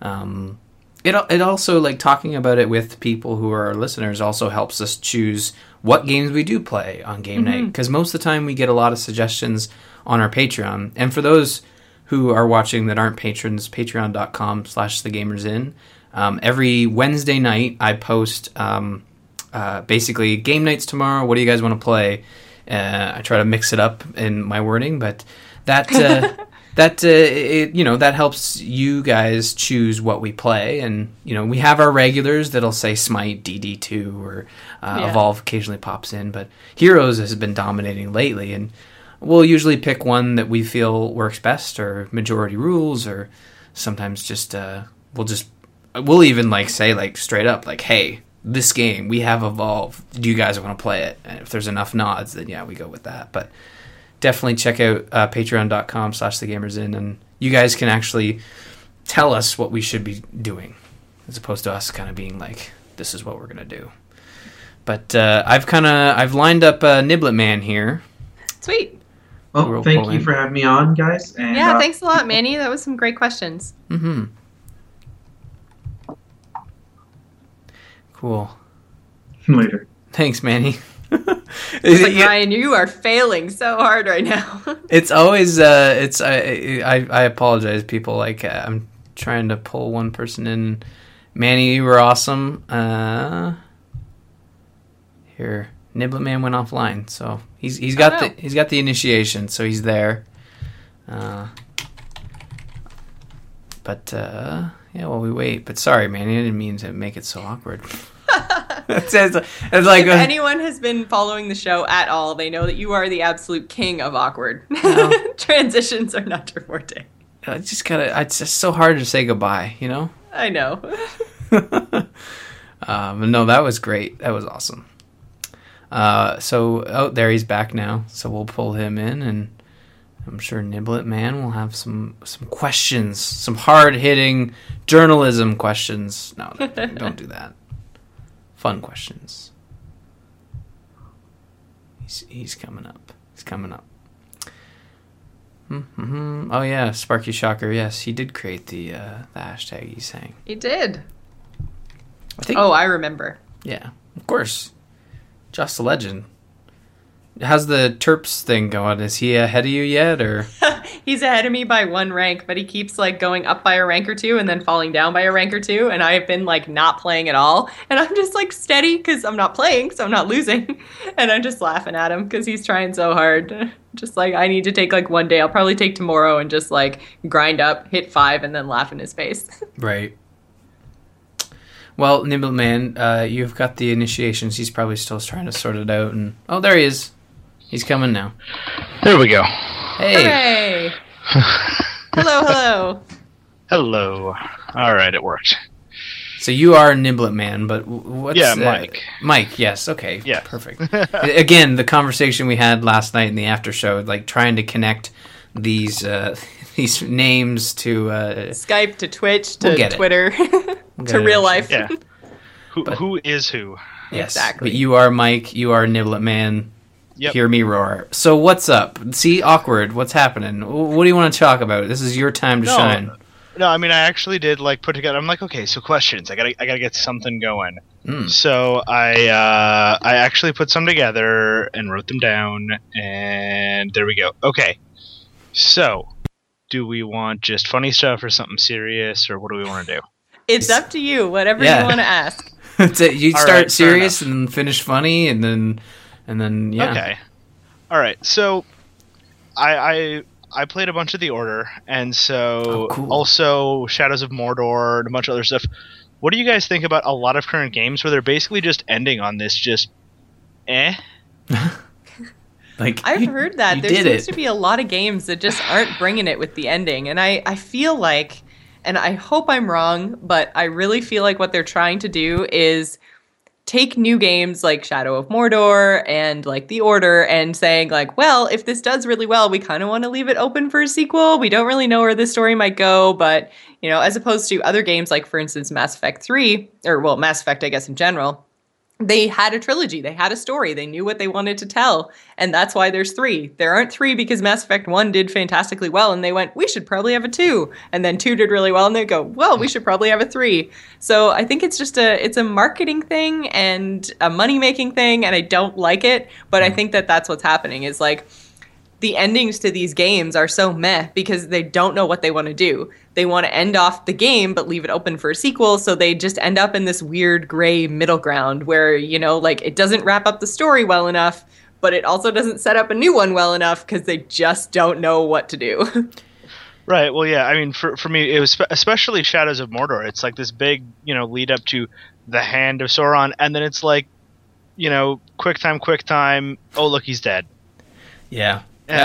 it also talking about it with people who are our listeners also helps us choose what games we do play on game night, because most of the time we get a lot of suggestions on our Patreon. And for those who are watching that aren't patrons, patreon.com/thegamersin. Every Wednesday night I post basically game nights tomorrow. What do you guys want to play? I try to mix it up in my wording, but that that helps you guys choose what we play. And we have our regulars that'll say Smite, DD2, or Evolve occasionally pops in, but Heroes has been dominating lately, and we'll usually pick one that we feel works best, or Majority Rules, or sometimes just we'll even say straight up hey, this game, we have Evolve. Do you guys want to play it? And if there's enough nods, then yeah, we go with that. But definitely check out patreon.com/thegamersin, and you guys can actually tell us what we should be doing, as opposed to us kind of being this is what we're going to do. But I've lined up Niblet Man here. Sweet. Well, thank you for having me on, guys. And, thanks a lot, Manny. That was some great questions. Mm-hmm. Cool. Later. Thanks, Manny. Ryan, you are failing so hard right now. It's always I apologize, people. I'm trying to pull one person in. Manny, you were awesome. Here, Niblet Man went offline, so he's got the initiation, so he's there. While we wait. But sorry, Manny, I didn't mean to make it so awkward. It's if anyone has been following the show at all, they know that you are the absolute king of awkward. No. Transitions are not your forte. It's just so hard to say goodbye, I know. But no, that was great. That was awesome. There he's back now. So we'll pull him in, and I'm sure Niblet Man will have some questions, some hard-hitting journalism questions. No, don't do that. Fun questions. He's coming up. He's coming up. Mm-hmm. Oh yeah, Sparky Shocker. Yes, he did create the hashtag he's saying. He did. I remember. Yeah, of course. Just a legend. How's the Terps thing going? Is he ahead of you yet, or? He's ahead of me by 1 rank, but he keeps like going up by a rank or 2 and then falling down by a rank or 2, and I have been like not playing at all, and I'm just like steady because I'm not playing, so I'm not losing, and I'm just laughing at him because he's trying so hard. Just like, I need to take like 1 day. I'll probably take tomorrow and just like grind up, hit 5, and then laugh in his face. Right. Well, Nimble Man, you've got the initiations. He's probably still trying to sort it out, and oh, there he is. He's coming now. There we go. Hey. Hooray. Hello. Hello. All right, it worked. So you are Niblet Man, but what's... Yeah, Mike. Mike, yes, okay. Yeah. Perfect. Again, the conversation we had last night in the after show, like trying to connect these names to... Skype, to Twitch, to Twitter, to real life. Yeah. Who is who? Yes, exactly. But you are Mike, you are Niblet Man. Yep. Hear me roar. So what's up? See, awkward. What's happening? What do you want to talk about? This is your time to shine. No, I mean, I actually did like put together. I'm like, okay, so questions. I gotta get something going. So I actually put some together and wrote them down, and there we go. Okay, so do we want just funny stuff or something serious, or what do we want to do? It's up to you. Whatever you want to ask. You start serious and then finish funny, and then yeah. Okay. All right. So I played a bunch of The Order, and so cool. Also Shadows of Mordor and a bunch of other stuff. What do you guys think about a lot of current games where they're basically just ending on this just Like I've heard that there seems to be a lot of games that just aren't bringing it with the ending, and I feel like, and I hope I'm wrong, but I really feel like what they're trying to do is take new games like Shadow of Mordor and like The Order and saying like, well, if this does really well, we kind of want to leave it open for a sequel. We don't really know where this story might go, but, you know, as opposed to other games like, for instance, Mass Effect 3, or well, Mass Effect, I guess, in general, they had a trilogy. They had a story. They knew what they wanted to tell. And that's why there's 3. There aren't 3 because Mass Effect 1 did fantastically well. And they went, we should probably have a 2. And then 2 did really well. And they go, well, we should probably have a 3. So I think it's just it's a marketing thing and a money-making thing. And I don't like it. But I think that that's what's happening is like, the endings to these games are so meh because they don't know what they want to do. They want to end off the game but leave it open for a sequel, so they just end up in this weird gray middle ground where, you know, like it doesn't wrap up the story well enough, but it also doesn't set up a new one well enough because they just don't know what to do. Right. Well, yeah. I mean, for me, it was especially Shadows of Mordor. It's like this big, you know, lead up to the Hand of Sauron, and then it's like, you know, quick time. Oh, look, he's dead. Yeah.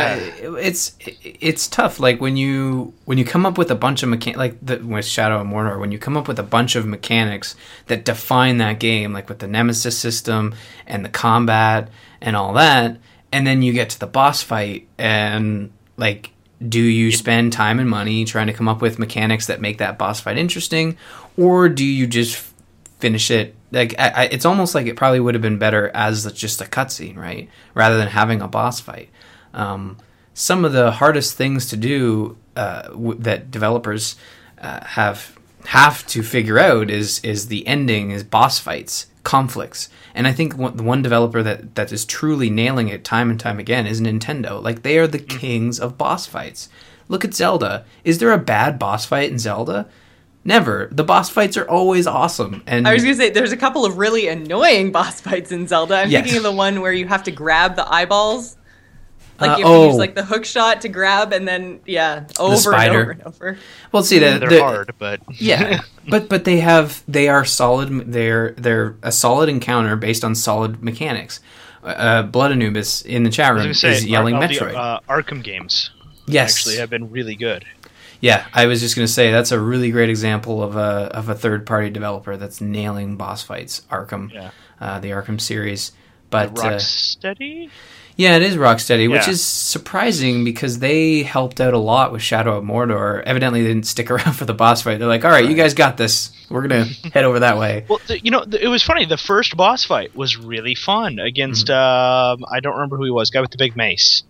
It's tough. Like when you come up with a bunch of with Shadow of Mordor, when you come up with a bunch of mechanics that define that game, like with the Nemesis system and the combat and all that, and then you get to the boss fight and like, do you spend time and money trying to come up with mechanics that make that boss fight interesting, or do you just finish it? Like it's almost like it probably would have been better as just a cutscene, right, rather than having a boss fight. Some of the hardest things to do that developers have to figure out is the ending, is boss fights, conflicts. And I think the one developer that is truly nailing it time and time again is Nintendo. Like, they are the kings of boss fights. Look at Zelda. Is there a bad boss fight in Zelda? Never. The boss fights are always awesome. And I was going to say, there's a couple of really annoying boss fights in Zelda. I'm thinking of the one where you have to grab the eyeballs. Like, you have to use, like, the hook shot to grab, and then, over and over and over. Well, see, they're hard, but... Yeah, but they are solid, they're a solid encounter based on solid mechanics. Blood Anubis in the chat room is yelling Metroid. The Arkham games yes. actually have been really good. Yeah, I was just going to say that's a really great example of a third-party developer that's nailing boss fights. Arkham, the Arkham series, but Rocksteady. Yeah, it is Rocksteady, which is surprising because they helped out a lot with Shadow of Mordor. Evidently, they didn't stick around for the boss fight. They're like, all right, you guys got this. We're going to head over that way. Well, it was funny. The first boss fight was really fun against, I don't remember who he was, guy with the big mace.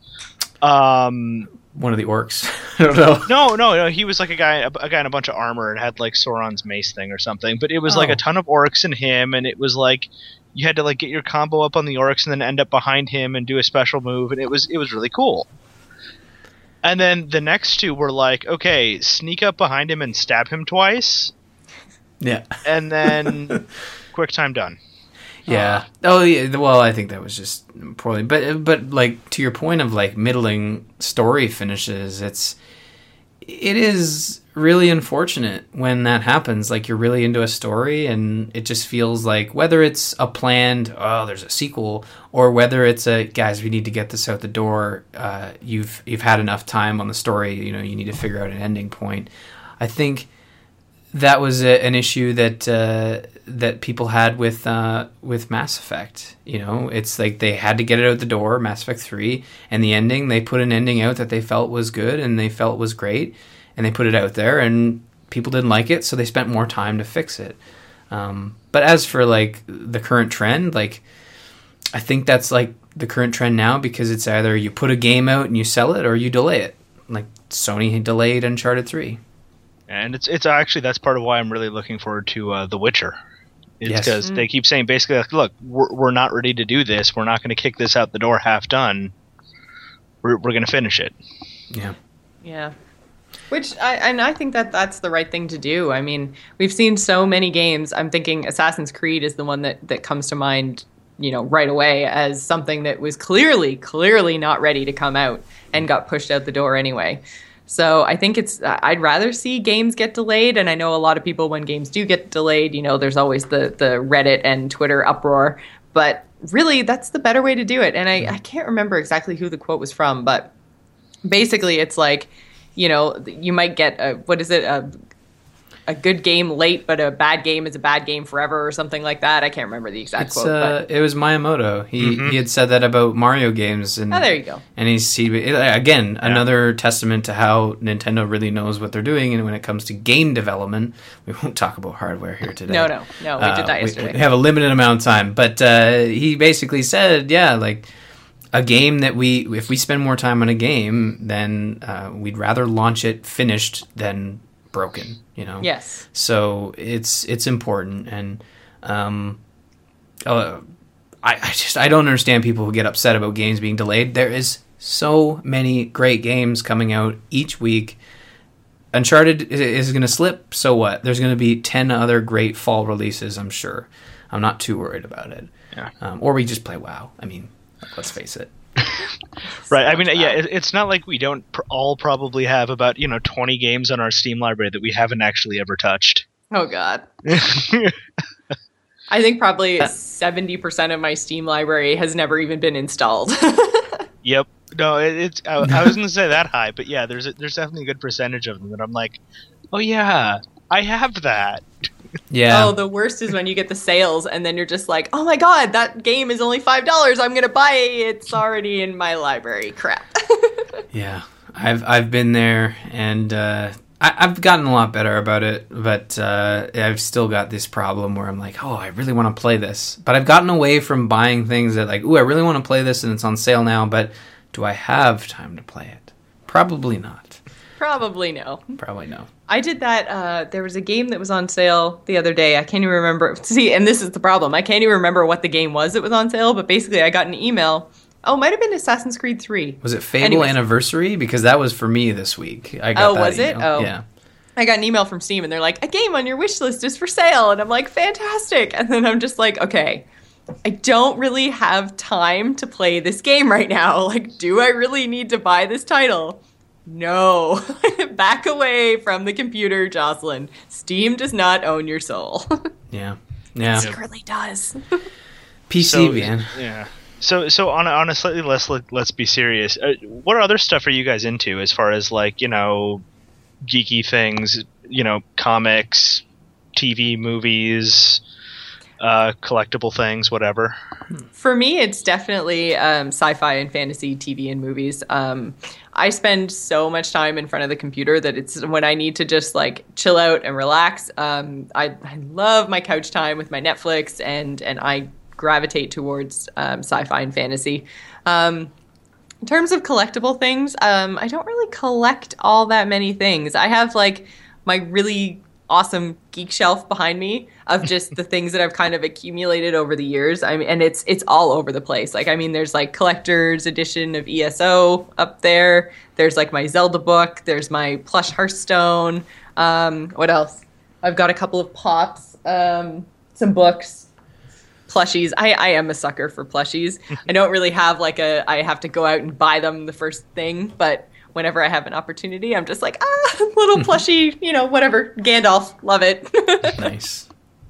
One of the orcs. I don't know. No. He was like a guy in a bunch of armor and had like Sauron's mace thing or something. But it was like a ton of orcs and him, and it was like you had to like get your combo up on the orcs and then end up behind him and do a special move, and it was really cool. And then the next two were like, okay, sneak up behind him and stab him twice. Yeah. And then quick time done. Yeah. Oh, yeah. Well, I think that was just poorly. But like to your point of like middling story finishes, it is really unfortunate when that happens. Like you're really into a story, and it just feels like whether it's a planned there's a sequel, or whether it's guys, we need to get this out the door. You've had enough time on the story. You need to figure out an ending point. I think that was an issue that people had with Mass Effect. It's like they had to get it out the door, Mass Effect 3, and the ending, they put an ending out that they felt was good and they felt was great, and they put it out there, and people didn't like it, so they spent more time to fix it. But as for like the current trend, like I think that's like the current trend now, because it's either you put a game out and you sell it, or you delay it. Like Sony delayed Uncharted 3. And it's actually, that's part of why I'm really looking forward to The Witcher. It's because they keep saying basically, like, look, we're not ready to do this. We're not going to kick this out the door half done. We're going to finish it. Yeah. Yeah. Which I think that's the right thing to do. I mean, we've seen so many games. I'm thinking Assassin's Creed is the one that comes to mind, right away as something that was clearly not ready to come out and got pushed out the door anyway. So I think I'd rather see games get delayed. And I know a lot of people, when games do get delayed, there's always the Reddit and Twitter uproar. But really, that's the better way to do it. And I can't remember exactly who the quote was from, but basically it's like, you might get a good game late, but a bad game is a bad game forever, or something like that. I can't remember the exact quote. But it was Miyamoto. He had said that about Mario games. And, there you go. And another testament to how Nintendo really knows what they're doing. And when it comes to game development, we won't talk about hardware here today. No, we did that yesterday. We have a limited amount of time. But he basically said, like a game that if we spend more time on a game, then we'd rather launch it finished than broken, Yes. So it's important, and I don't understand people who get upset about games being delayed. There is so many great games coming out each week. Uncharted is going to slip, so what? There's going to be 10 other great fall releases, I'm sure. I'm not too worried about it. Yeah. Or we just play WoW. I mean, let's face it. Right. I mean, it's not like we don't all probably have about 20 games on our Steam library that we haven't actually ever touched. Oh God. I think probably 70% of my Steam library has never even been installed. Yep. No, I was going to say that high, but yeah, there's definitely a good percentage of them that I'm like, oh yeah, I have that. Yeah. Oh, the worst is when you get the sales and then you're just like, oh my God, that game is only $5. I'm going to buy it. It's already in my library. Crap. Yeah. I've been there, and I've gotten a lot better about it, but I've still got this problem where I'm like, oh, I really want to play this. But I've gotten away from buying things that like, ooh, I really want to play this and it's on sale now, but do I have time to play it? Probably not. Probably no. Probably no. I did that. There was a game that was on sale the other day. I can't even remember. See, and this is the problem. I can't even remember what the game was that was on sale, but basically I got an email. Oh, it might have been Assassin's Creed 3. Was it Fable Anniversary? Because that was for me this week. I got that was email. It? Oh. Yeah. I got an email from Steam, and they're like, a game on your wish list is for sale. And I'm like, fantastic. And then I'm just like, okay, I don't really have time to play this game right now. Like, do I really need to buy this title? No. Back away from the computer, Jocelyn. Steam does not own your soul. Yeah. Yeah. It secretly does. PC, man. Yeah. So on a slightly less, let's be serious. What other stuff are you guys into as far as like, geeky things, comics, TV, movies, collectible things, whatever. For me, it's definitely sci-fi and fantasy TV and movies. I spend so much time in front of the computer that it's when I need to just like chill out and relax. I love my couch time with my Netflix, and I gravitate towards sci-fi and fantasy. In terms of collectible things, I don't really collect all that many things. I have like my really awesome geek shelf behind me of just the things that I've kind of accumulated over the years. And it's all over the place. Like, there's like collector's edition of ESO up there. There's like my Zelda book. There's my plush Hearthstone. What else? I've got a couple of pops, some books, plushies. I am a sucker for plushies. I don't really have I have to go out and buy them the first thing, but whenever I have an opportunity, I'm just like, little plushy, whatever. Gandalf, love it. Nice.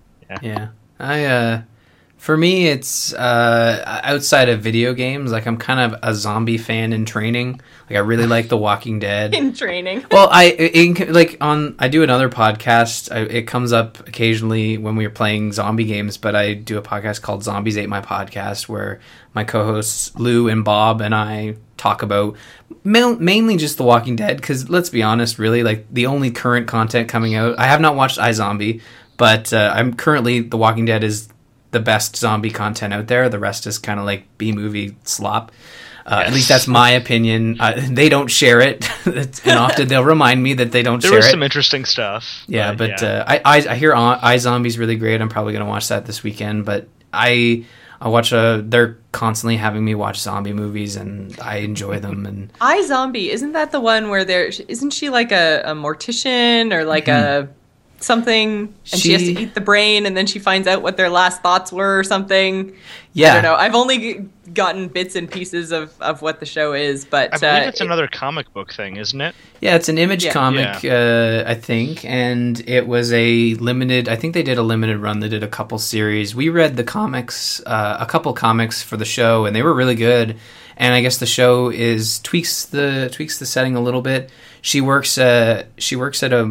Yeah. For me, it's outside of video games. Like, I'm kind of a zombie fan in training. Like, I really like The Walking Dead. In training. Well, I do another podcast. It comes up occasionally when we are playing zombie games, but I do a podcast called Zombies Ate My Podcast, where my co-hosts Lou and Bob and I talk about mainly just The Walking Dead, because let's be honest, really, like, the only current content coming out, I have not watched iZombie, but I'm currently, The Walking Dead is the best zombie content out there. The rest is kind of like B-movie slop. Yes. At least that's my opinion. They don't share it, and often they'll remind me that they don't share it. There was some interesting stuff. Yeah, but I hear iZombie's really great. I'm probably going to watch that this weekend, but I watch they're constantly having me watch zombie movies, and I enjoy them. And iZombie, isn't that the one where isn't she like a mortician or like a something, and she has to eat the brain, and then she finds out what their last thoughts were or something? Yeah. I don't know. I've only gotten bits and pieces of what the show is, but I believe it's another comic book thing, isn't it? Yeah, it's an Image comic, I think, and it was I think they did a limited run. They did a couple series. We read the comics, a couple comics for the show, and they were really good. And I guess the show tweaks the setting a little bit. She works at a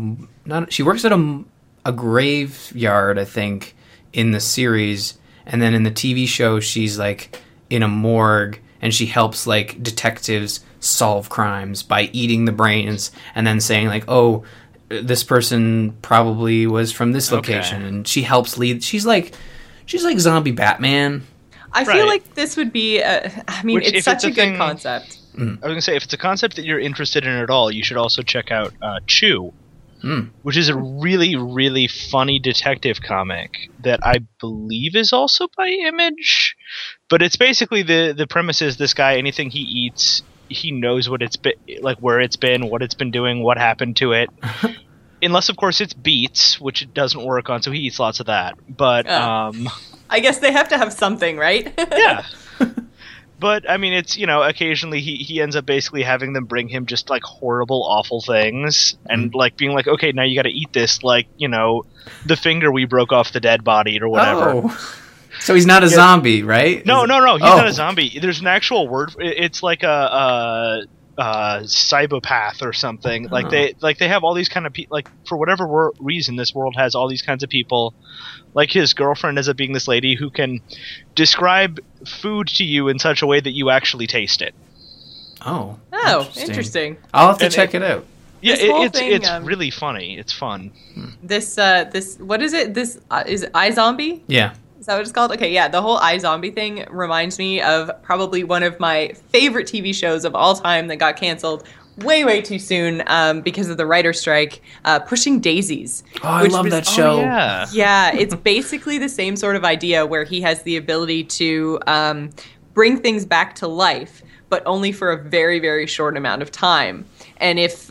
graveyard, I think, in the series, and then in the TV show she's like in a morgue, and she helps like detectives solve crimes by eating the brains and then saying like, oh, this person probably was from this location, and she helps lead. She's like zombie Batman. I feel like this would be it's such a good concept. I was going to say, if it's a concept that you're interested in at all, you should also check out Chew, which is a really, really funny detective comic that I believe is also by Image. But it's basically the premise is this guy, anything he eats, he knows what it's been, like where it's been, what it's been doing, what happened to it. Unless, of course, it's beets, which it doesn't work on, so he eats lots of that. But I guess they have to have something, right? Yeah. But, it's, occasionally he ends up basically having them bring him just, like, horrible, awful things. And, like, being like, okay, now you gotta eat this, like, the finger we broke off the dead body or whatever. Oh. So he's not a zombie, right? No, he's not a zombie. There's an actual word. It's like a cybopath or something. Like they have all these kind of people. Like, for whatever reason, this world has all these kinds of people. Like, his girlfriend ends up being this lady who can describe food to you in such a way that you actually taste it. Oh, interesting. I'll have to check it out. Yeah, it's really funny. It's fun. This what is it? This is iZombie? Yeah. Is that what it's called? Okay, yeah. The whole iZombie thing reminds me of probably one of my favorite TV shows of all time that got canceled way too soon because of the writer's strike, Pushing Daisies. Oh, I love that show. Yeah, it's basically the same sort of idea where he has the ability to bring things back to life, but only for a very, very short amount of time. And if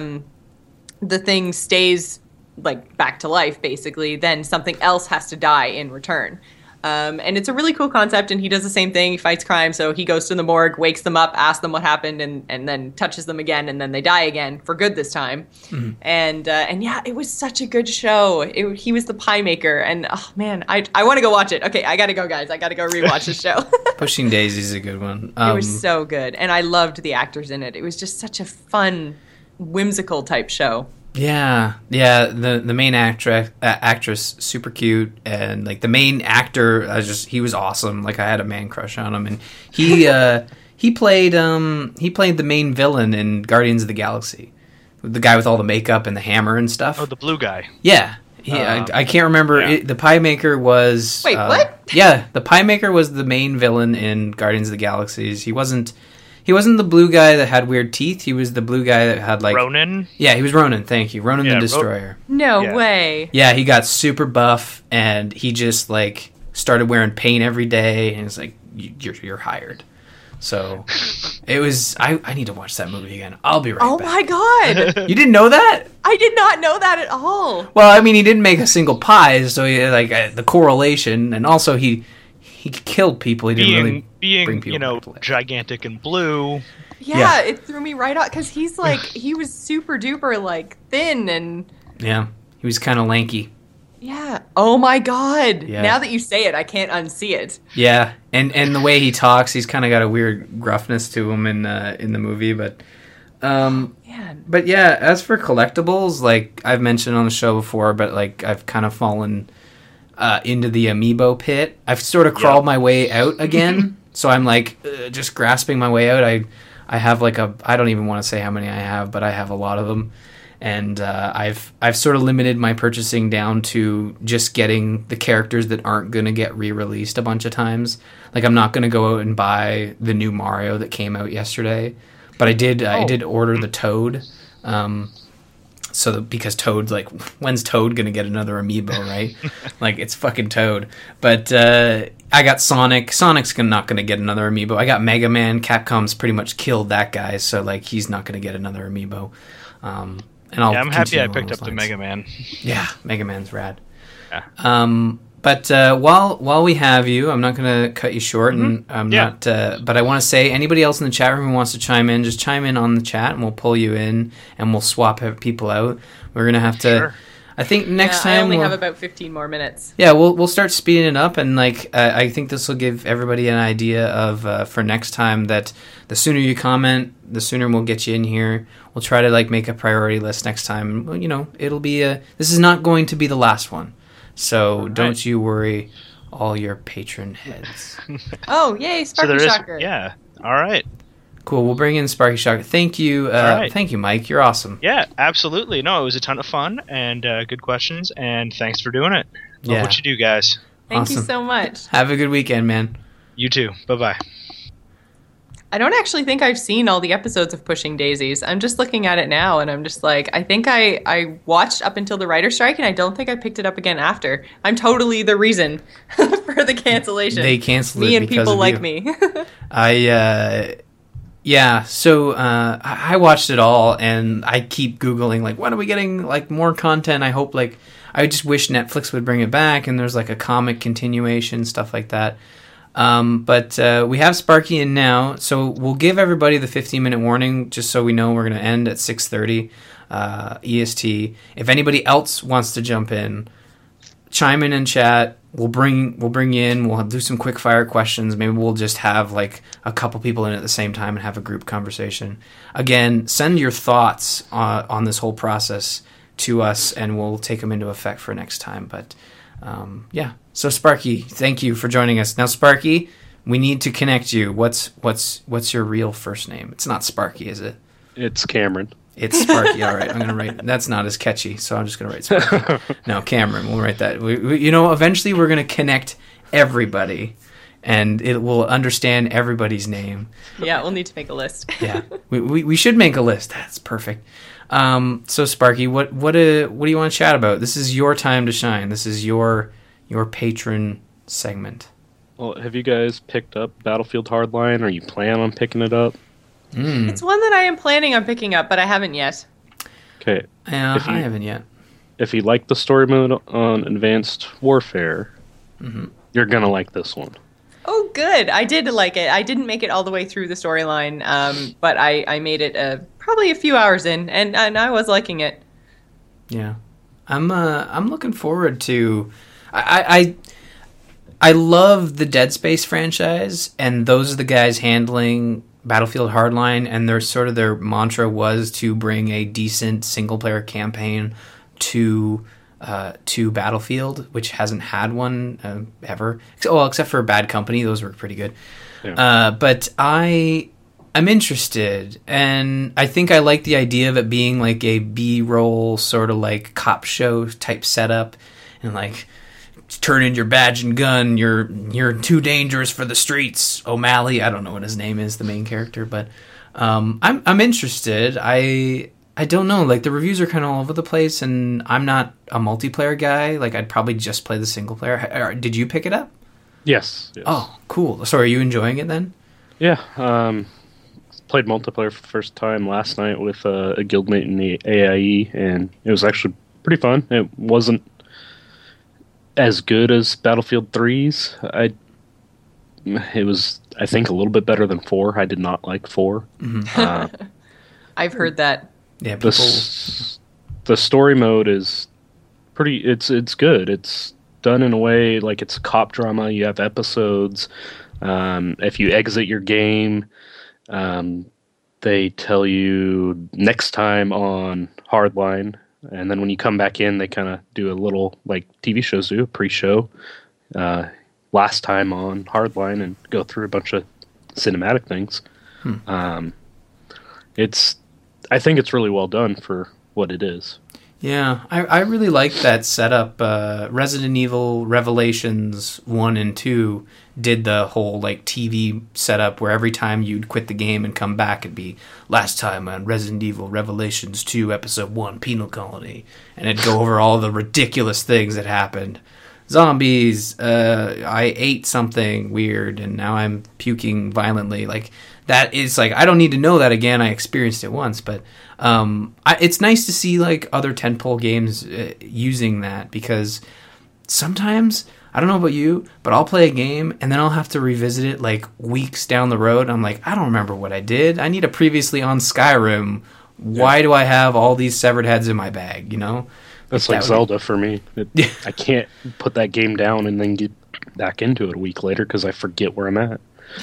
the thing stays like back to life, basically, then something else has to die in return. And it's a really cool concept, and he does the same thing. He fights crime, so he goes to the morgue, wakes them up, asks them what happened, and then touches them again, and then they die again, for good this time. Mm-hmm. And yeah, it was such a good show. He was the pie maker, and oh man, I want to go watch it. Okay, I gotta go, guys. I gotta go rewatch this show. Pushing Daisies is a good one. It was so good, and I loved the actors in it. It was just such a fun whimsical type show. Yeah. The main actress, super cute, and like the main actor, he was awesome. Like I had a man crush on him, and he played the main villain in Guardians of the Galaxy, the guy with all the makeup and the hammer and stuff. Oh, the blue guy. Yeah. I can't remember. Yeah. The Pie Maker was... Wait, what? Yeah, the Pie Maker was the main villain in Guardians of the Galaxies. He wasn't the blue guy that had weird teeth. He was the blue guy that had like... Ronan? Yeah, he was Ronan, thank you. Ronan the Destroyer. No way. Yeah, he got super buff, and he just like started wearing paint every day, and it's like, you're hired. So it was. I need to watch that movie again. I'll be right back. Oh my god! You didn't know that? I did not know that at all. Well, I mean, he didn't make a single pie, so he the correlation, and also he killed people. He didn't really bring people back to life. Gigantic and blue. Yeah, it threw me right off because he's like he was super duper like thin and yeah, he was kind of lanky. Yeah. Oh my god. Yeah. Now that you say it, I can't unsee it. Yeah, and the way he talks, he's kind of got a weird gruffness to him in the movie, but but yeah, as for collectibles, like I've mentioned on the show before, but like I've kind of fallen into the amiibo pit. I've sort of crawled my way out again, so I'm like just grasping my way out. I have like I don't even want to say how many I have, but I have a lot of them. And I've sort of limited my purchasing down to just getting the characters that aren't going to get re-released a bunch of times. Like I'm not going to go out and buy the new Mario that came out yesterday, but I did order the Toad. Because Toad's like, when's Toad going to get another amiibo, right? Like it's fucking Toad. But I got Sonic. Sonic's not going to get another amiibo. I got Mega Man. Capcom's pretty much killed that guy, so like he's not going to get another amiibo. And I'm happy I picked up the Mega Man. Yeah, Mega Man's rad. Yeah. But while we have you, I'm not going to cut you short, and I'm not. But I want to say, anybody else in the chat room who wants to chime in, just chime in on the chat, and we'll pull you in, and we'll swap people out. We're going to have to. Sure. I think next time I only have about 15 more minutes. Yeah, we'll start speeding it up, and like I think this will give everybody an idea of for next time that the sooner you comment, the sooner we'll get you in here. We'll try to like make a priority list next time. Well, it'll be this is not going to be the last one, so don't you worry, all your patron heads. Oh yay, Sparky Shocker! Yeah, all right. Cool. We'll bring in Sparky Shocker. Thank you. Right. Thank you, Mike. You're awesome. Yeah, absolutely. No, it was a ton of fun and good questions, and thanks for doing it. Love what you do, guys. Thank you so much. Have a good weekend, man. You too. Bye-bye. I don't actually think I've seen all the episodes of Pushing Daisies. I'm just looking at it now, and I'm just like, I think I watched up until the writer's strike, and I don't think I picked it up again after. I'm totally the reason for the cancellation. They canceled me it and because people of like you. me. Yeah, so I watched it all, and I keep Googling, like, when are we getting, like, more content? I hope, like, I just wish Netflix would bring it back, and there's, like, a comic continuation, stuff like that. But we have Sparky in now, so we'll give everybody the 15-minute warning, just so we know we're going to end at 6:30 EST. If anybody else wants to jump in, chime in chat. We'll bring you in. We'll do some quick fire questions. Maybe we'll just have like a couple people in at the same time and have a group conversation. Again, send your thoughts on this whole process to us, and we'll take them into effect for next time. But yeah. So Sparky, thank you for joining us. Now, Sparky, we need to connect you. What's your real first name? It's not Sparky, is it? It's Cameron. It's Sparky. All right, I'm gonna write. That's not as catchy, so I'm just gonna write Sparky. No, Cameron. We'll write that. We eventually we're gonna connect everybody, and it will understand everybody's name. Yeah, we'll need to make a list. Yeah, we should make a list. That's perfect. So Sparky, what do you want to chat about? This is your time to shine. This is your patron segment. Well, have you guys picked up Battlefield Hardline, or you plan on picking it up? It's one that I am planning on picking up, but I haven't yet. Okay. I haven't yet. If you like the story mode on Advanced Warfare, you're going to like this one. Oh, good. I did like it. I didn't make it all the way through the storyline, but I made it probably a few hours in, and I was liking it. Yeah. I'm looking forward to... I love the Dead Space franchise, and those are the guys handling Battlefield Hardline, and their mantra was to bring a decent single player campaign to Battlefield, which hasn't had one ever. Well, except for Bad Company, those were pretty good. Yeah. But I'm interested, and I think I like the idea of it being like a B-roll sort of like cop show type setup, and like turn in your badge and gun. You're too dangerous for the streets, O'Malley. I don't know what his name is, the main character, but I'm interested. I don't know. Like, the reviews are kind of all over the place, and I'm not a multiplayer guy. Like, I'd probably just play the single player. Did you pick it up? Yes. Oh, cool. So are you enjoying it then? Yeah. Played multiplayer for the first time last night with a guildmate in the AIE, and it was actually pretty fun. It wasn't as good as Battlefield 3's. It was, I think, a little bit better than 4. I did not like 4. Mm-hmm. I've heard that. Yeah, people... the story mode is pretty. It's good. It's done in a way like it's a cop drama. You have episodes. If you exit your game, they tell you next time on Hardline. And then when you come back in, they kind of do a little, like TV shows do, a pre-show, last time on Hardline, and go through a bunch of cinematic things. I think it's really well done for what it is. Yeah, I really like that setup. Resident Evil Revelations 1 and 2 did the whole like TV setup where every time you'd quit the game and come back, it'd be last time on Resident Evil Revelations 2 Episode 1 Penal Colony. And it'd go over all the ridiculous things that happened. Zombies, I ate something weird and now I'm puking violently. Like, that is like, I don't need to know that again. I experienced it once, but it's nice to see like other tentpole games using that, because sometimes, I don't know about you, but I'll play a game and then I'll have to revisit it like weeks down the road. I'm like, I don't remember what I did. I need a previously on Skyrim. Why do I have all these severed heads in my bag, you know? That's like Zelda for me. I can't put that game down and then get back into it a week later because I forget where I'm at.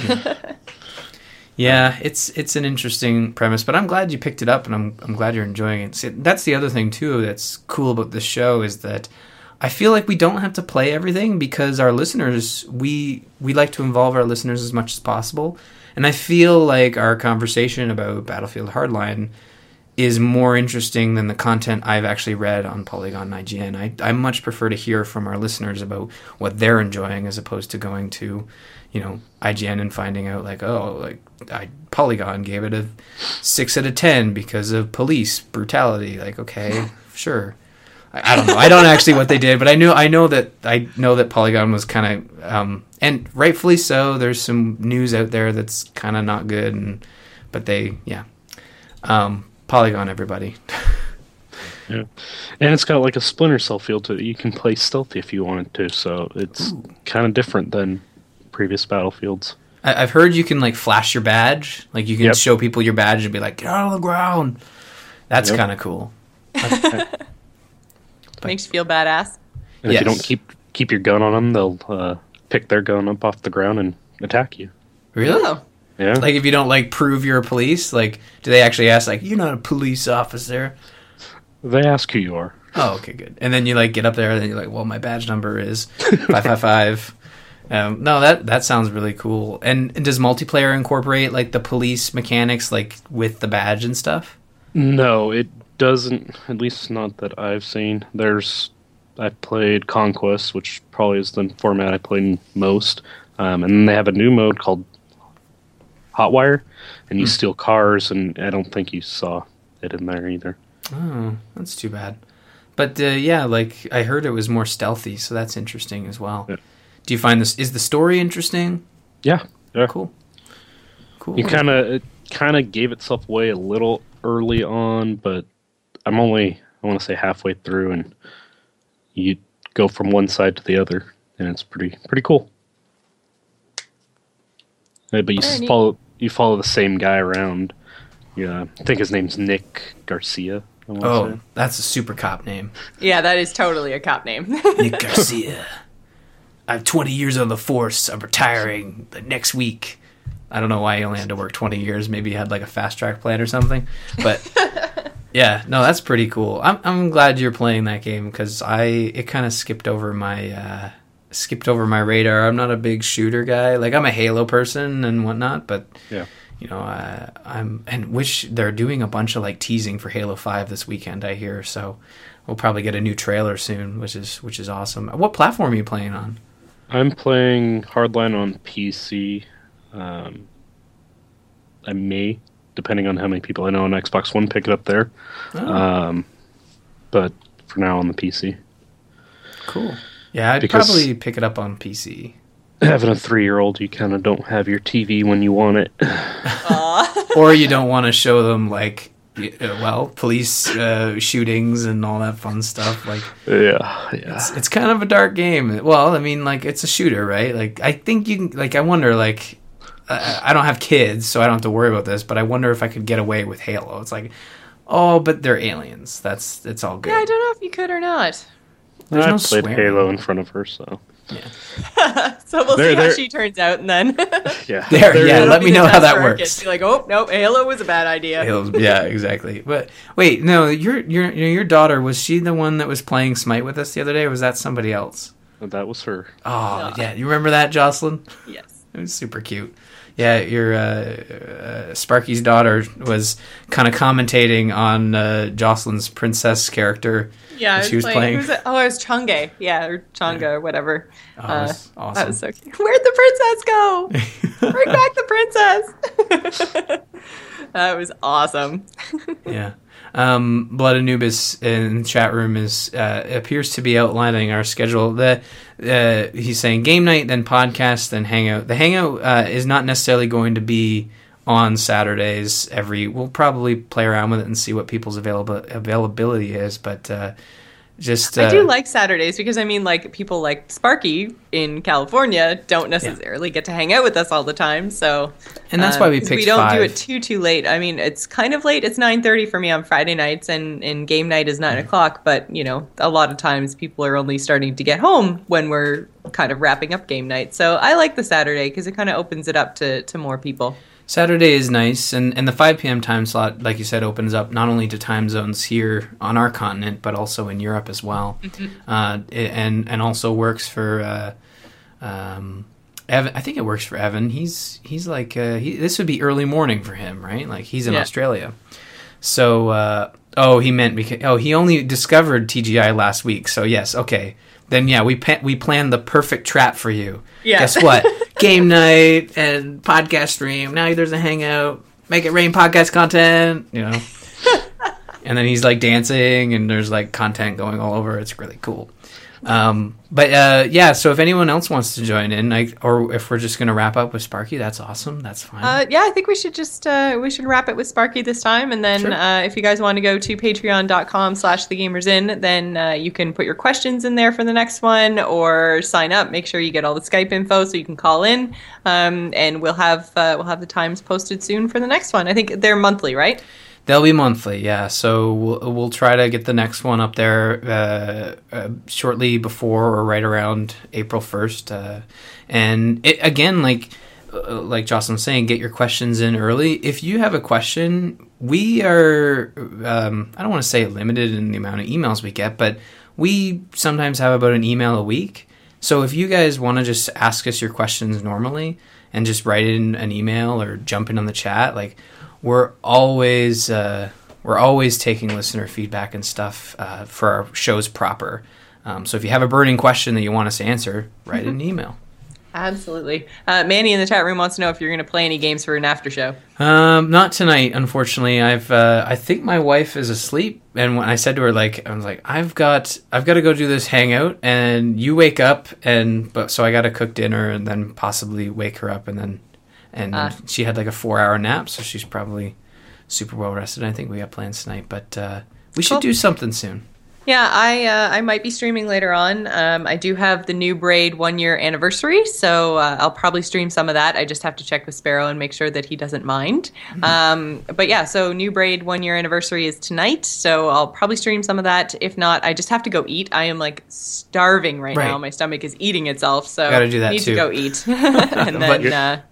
Yeah, it's an interesting premise, but I'm glad you picked it up, and I'm glad you're enjoying it. See, that's the other thing too that's cool about this show, is that I feel like we don't have to play everything, because our listeners, we like to involve our listeners as much as possible, and I feel like our conversation about Battlefield Hardline is more interesting than the content I've actually read on Polygon and IGN. I much prefer to hear from our listeners about what they're enjoying, as opposed to going to, IGN and finding out like, Polygon gave it a 6 out of 10 because of police brutality. Like, okay, sure. I don't know. I don't actually what they did, but I know that Polygon was kind of, and rightfully so. There's some news out there that's kind of not good, but Polygon, everybody. Yeah, and it's got like a Splinter Cell feel to it. You can play stealthy if you wanted to, so it's kind of different than previous Battlefields. I've heard you can like flash your badge, like you can show people your badge and be like, "Get out of the ground." That's kind of cool. Makes you feel badass. And if you don't keep your gun on them, they'll pick their gun up off the ground and attack you. Really? Oh. Yeah. Like if you don't like prove you're a police, like do they actually ask like, "You're not a police officer"? They ask who you are. Oh, okay, good. And then you like get up there and you're like, "Well, my badge number is 555." No, that sounds really cool. And does multiplayer incorporate like the police mechanics, like with the badge and stuff? No, it doesn't. At least not that I've seen. I've played Conquest, which probably is the format I played most. And then they have a new mode called Hotwire, and you steal cars, and I don't think you saw it in there either. Oh, that's too bad. But like I heard it was more stealthy, so that's interesting as well. Yeah. Do you find is the story interesting? Yeah. Cool. It kind of gave itself away a little early on, but I'm only, I want to say, halfway through, and you go from one side to the other, and it's pretty cool. But you follow the same guy around. Yeah, I think his name's Nick Garcia. Oh, that's a super cop name. Yeah, that is totally a cop name. Nick Garcia. I have 20 years on the force. I'm retiring the next week. I don't know why he only had to work 20 years. Maybe he had like a fast track plan or something. But yeah, no, that's pretty cool. I'm glad you're playing that game because it kind of skipped over my radar. I'm not a big shooter guy. Like I'm a Halo person and whatnot, but yeah. You know, which they're doing a bunch of like teasing for Halo 5 this weekend, I hear. So we'll probably get a new trailer soon, which is awesome. What platform are you playing on? I'm playing Hardline on PC. I may, depending on how many people I know on Xbox One, pick it up there. Oh. But for now on the PC. Cool. Yeah, I'd probably pick it up on PC. Having a 3-year-old, you kind of don't have your TV when you want it. Or you don't want to show them, like, police shootings and all that fun stuff. Like, yeah. It's kind of a dark game. Well, I mean, like, it's a shooter, right? Like, I think you can, like, I wonder, like, I don't have kids, so I don't have to worry about this, but I wonder if I could get away with Halo. It's like, oh, but they're aliens. It's all good. Yeah, I don't know if you could or not. There's no played swearing. Halo in front of her, so... Yeah. So we'll see how she turns out, and then let me know how that works. Be like, oh no, Halo was a bad idea. Yeah, exactly. But wait, no, your daughter, was she the one that was playing Smite with us the other day, or was that somebody else? That was her. Oh yeah, you remember that, Jocelyn? Yes, it was super cute. Yeah, your Sparky's daughter was kind of commentating on Jocelyn's princess character. Yeah, she was playing. It was Chang'e. Yeah, or Chang'e, or whatever. Oh, that was awesome. That was so cute. Where'd the princess go? Bring back the princess. That was awesome. Yeah. Blood Anubis in the chat room appears to be outlining our schedule. He's saying game night, then podcast, then hangout. The hangout is not necessarily going to be on Saturdays. We'll probably play around with it and see what people's availability is, but I do like Saturdays because I mean, like, people like Sparky in California don't necessarily get to hang out with us all the time. So, and that's why we picked 5. We don't do it too late. I mean, it's kind of late. It's 9:30 for me on Friday nights, and game night is 9 o'clock. But you know, a lot of times people are only starting to get home when we're kind of wrapping up game night. So I like the Saturday because it kind of opens it up to more people. Saturday is nice, and the 5 p.m. time slot, like you said, opens up not only to time zones here on our continent, but also in Europe as well. Mm-hmm. And also works for Evan. I think it works for Evan. He's like this would be early morning for him, right? Like he's in Australia. So he only discovered TGI last week. So yes, okay. Then we planned the perfect trap for you. Yeah. Guess what? Game night and podcast stream. Now there's a hangout. Make it rain podcast content. You know. And then he's like dancing, and there's like content going all over. It's really cool. So if anyone else wants to join in, or if we're just going to wrap up with Sparky, that's awesome. That's fine. I think we should just wrap it with Sparky this time. And then if you guys want to go to patreon.com/thegamersin, then you can put your questions in there for the next one or sign up. Make sure you get all the Skype info so you can call in. And we'll have the times posted soon for the next one. I think they're monthly, right? They'll be monthly, yeah. So we'll try to get the next one up there shortly before or right around April 1st. And it, again, like Jocelyn was saying, get your questions in early. If you have a question, we are, I don't want to say limited in the amount of emails we get, but we sometimes have about an email a week. So if you guys want to just ask us your questions normally and just write in an email or jump in on the chat, like, we're always taking listener feedback and stuff for our shows proper. So if you have a burning question that you want us to answer, write an email. Absolutely. Manny in the chat room wants to know if you're going to play any games for an after show. Not tonight, unfortunately. I think my wife is asleep, and when I said to her, I was like, I've got to go do this hangout, and you wake up, so I got to cook dinner and then possibly wake her up, and she had like a 4-hour nap, so she's probably super well rested. I think we got plans tonight, but we should do something soon. Yeah, I might be streaming later on. I do have the new Braid 1-year anniversary, so I'll probably stream some of that. I just have to check with Sparrow and make sure that he doesn't mind. Mm-hmm. But yeah, so new Braid 1-year anniversary is tonight, so I'll probably stream some of that. If not, I just have to go eat. I am like starving right now. My stomach is eating itself, so gotta do that need too. To go eat. And then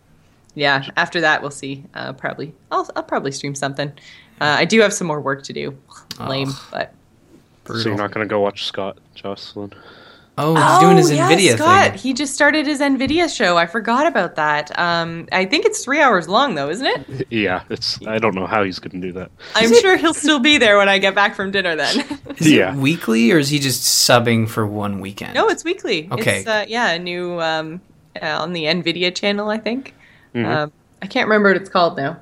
yeah, after that, we'll see. Probably, I'll probably stream something. I do have some more work to do. Lame, but. So you're not going to go watch Scott Jocelyn? Oh, he's doing his NVIDIA Scott. thing. He just started his NVIDIA show. I forgot about that. I think it's 3 hours long, though, isn't it? Yeah, I don't know how he's going to do that. I'm sure he'll still be there when I get back from dinner then. Is it weekly, or is he just subbing for one weekend? No, it's weekly. Okay. It's, a new on the NVIDIA channel, I think. Mm-hmm. I can't remember what it's called now.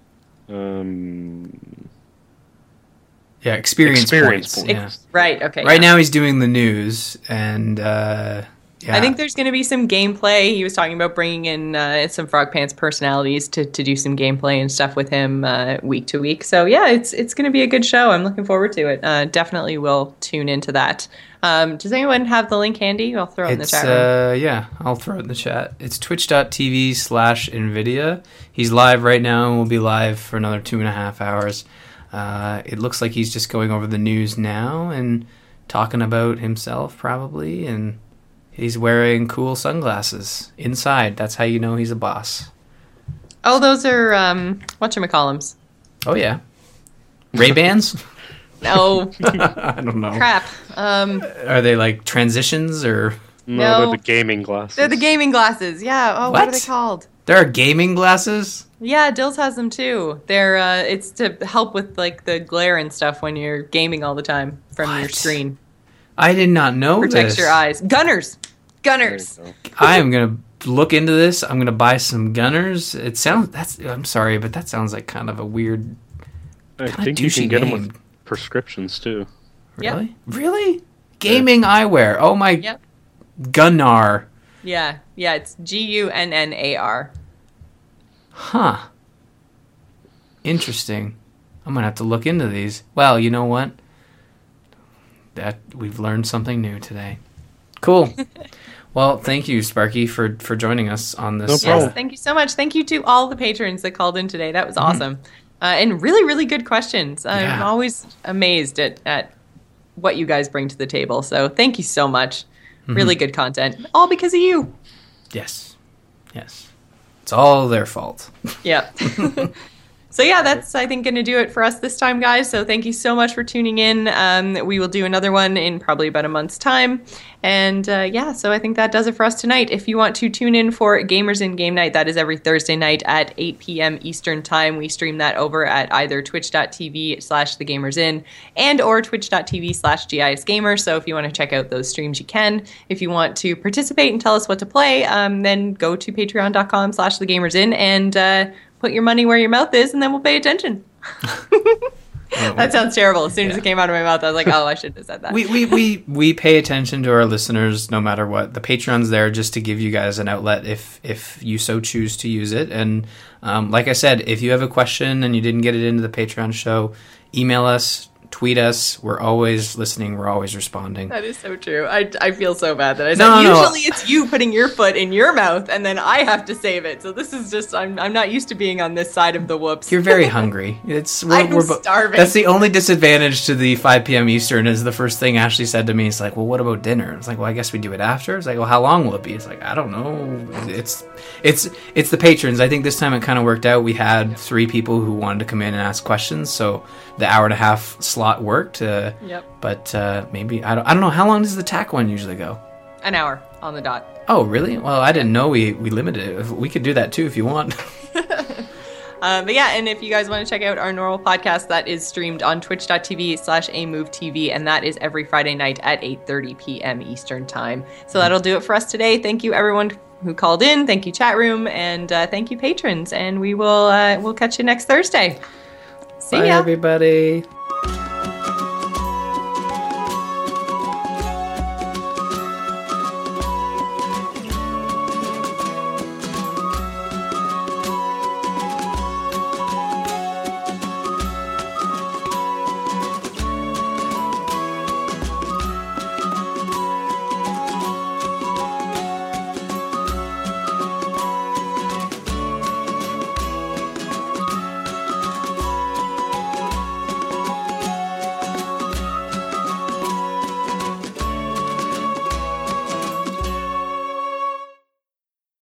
Yeah, experience points. Yeah. Right, okay. Right now he's doing the news, and yeah. I think there's going to be some gameplay. He was talking about bringing in some Frog Pants personalities to do some gameplay and stuff with him week to week. So yeah, it's going to be a good show. I'm looking forward to it. Definitely will tune into that. Does anyone have the link handy? I'll throw it in the chat room. Yeah, I'll throw it in the chat. It's twitch.tv/NVIDIA. He's live right now and will be live for another 2.5 hours. It looks like he's just going over the news now and talking about himself probably, and he's wearing cool sunglasses inside. That's how you know he's a boss. Oh, those are whatchamacallums. Oh yeah, Ray-Bans? No. I don't know. Crap. Are they like transitions or? No, they're the gaming glasses. They're the gaming glasses. Yeah. Oh, what are they called? There are gaming glasses? Yeah, Dills has them too. They're it's to help with like the glare and stuff when you're gaming all the time from your screen. I did not know Protects your eyes. Gunners. I am gonna look into this. I'm gonna buy some Gunners. It sounds I'm sorry, but that sounds like kind of a weird. I think you can get them with prescriptions too. Really? Yep. Really? Gaming eyewear. Oh my. Yep. Gunnar. Yeah. It's Gunnar. Huh. Interesting. I'm gonna have to look into these. Well, you know what? That we've learned something new today. Cool. Well, thank you, Sparky, for joining us on this. No problem. Yes, thank you so much. Thank you to all the patrons that called in today. That was awesome. And really, really good questions. I'm always amazed at what you guys bring to the table. So thank you so much. Really good content. All because of you. Yes. It's all their fault. Yeah. So yeah, that's, I think, going to do it for us this time, guys. So thank you so much for tuning in. We will do another one in probably about a month's time. And so I think that does it for us tonight. If you want to tune in for Gamers in Game Night, that is every Thursday night at 8 p.m. Eastern Time. We stream that over at either twitch.tv/thegamersin and or twitch.tv/GISgamer. So if you want to check out those streams, you can. If you want to participate and tell us what to play, then go to patreon.com/thegamersin and put your money where your mouth is, and then we'll pay attention. That sounds terrible. As soon as it came out of my mouth, I was like, oh, I shouldn't have said that. We pay attention to our listeners no matter what. The Patreon's there just to give you guys an outlet if you so choose to use it. And like I said, if you have a question and you didn't get it into the Patreon show, email us, tweet us. We're always listening. We're always responding. That is so true. I feel so bad that I said usually it's you putting your foot in your mouth and then I have to save it. So this is just I'm not used to being on this side of the whoops. You're very hungry. I'm starving. That's the only disadvantage to the 5 p.m. Eastern is the first thing Ashley said to me. It's like, well, what about dinner? It's like, well, I guess we do it after. It's like, well, how long will it be? It's like, I don't know. It's the patrons. I think this time it kind of worked out. We had 3 people who wanted to come in and ask questions, so the hour and a half slot worked. But maybe I don't know, how long does the TAC one usually go? An hour on the dot. Oh, really? Well, I didn't know we limited it. We could do that too if you want. But yeah, and if you guys want to check out our normal podcast, that is streamed on twitch.tv/amovetv, and that is every Friday night at 8:30 p.m. Eastern Time. So that'll do it for us today. Thank you everyone who called in. Thank you chat room, and thank you patrons. And we'll catch you next Thursday. See ya. Bye everybody.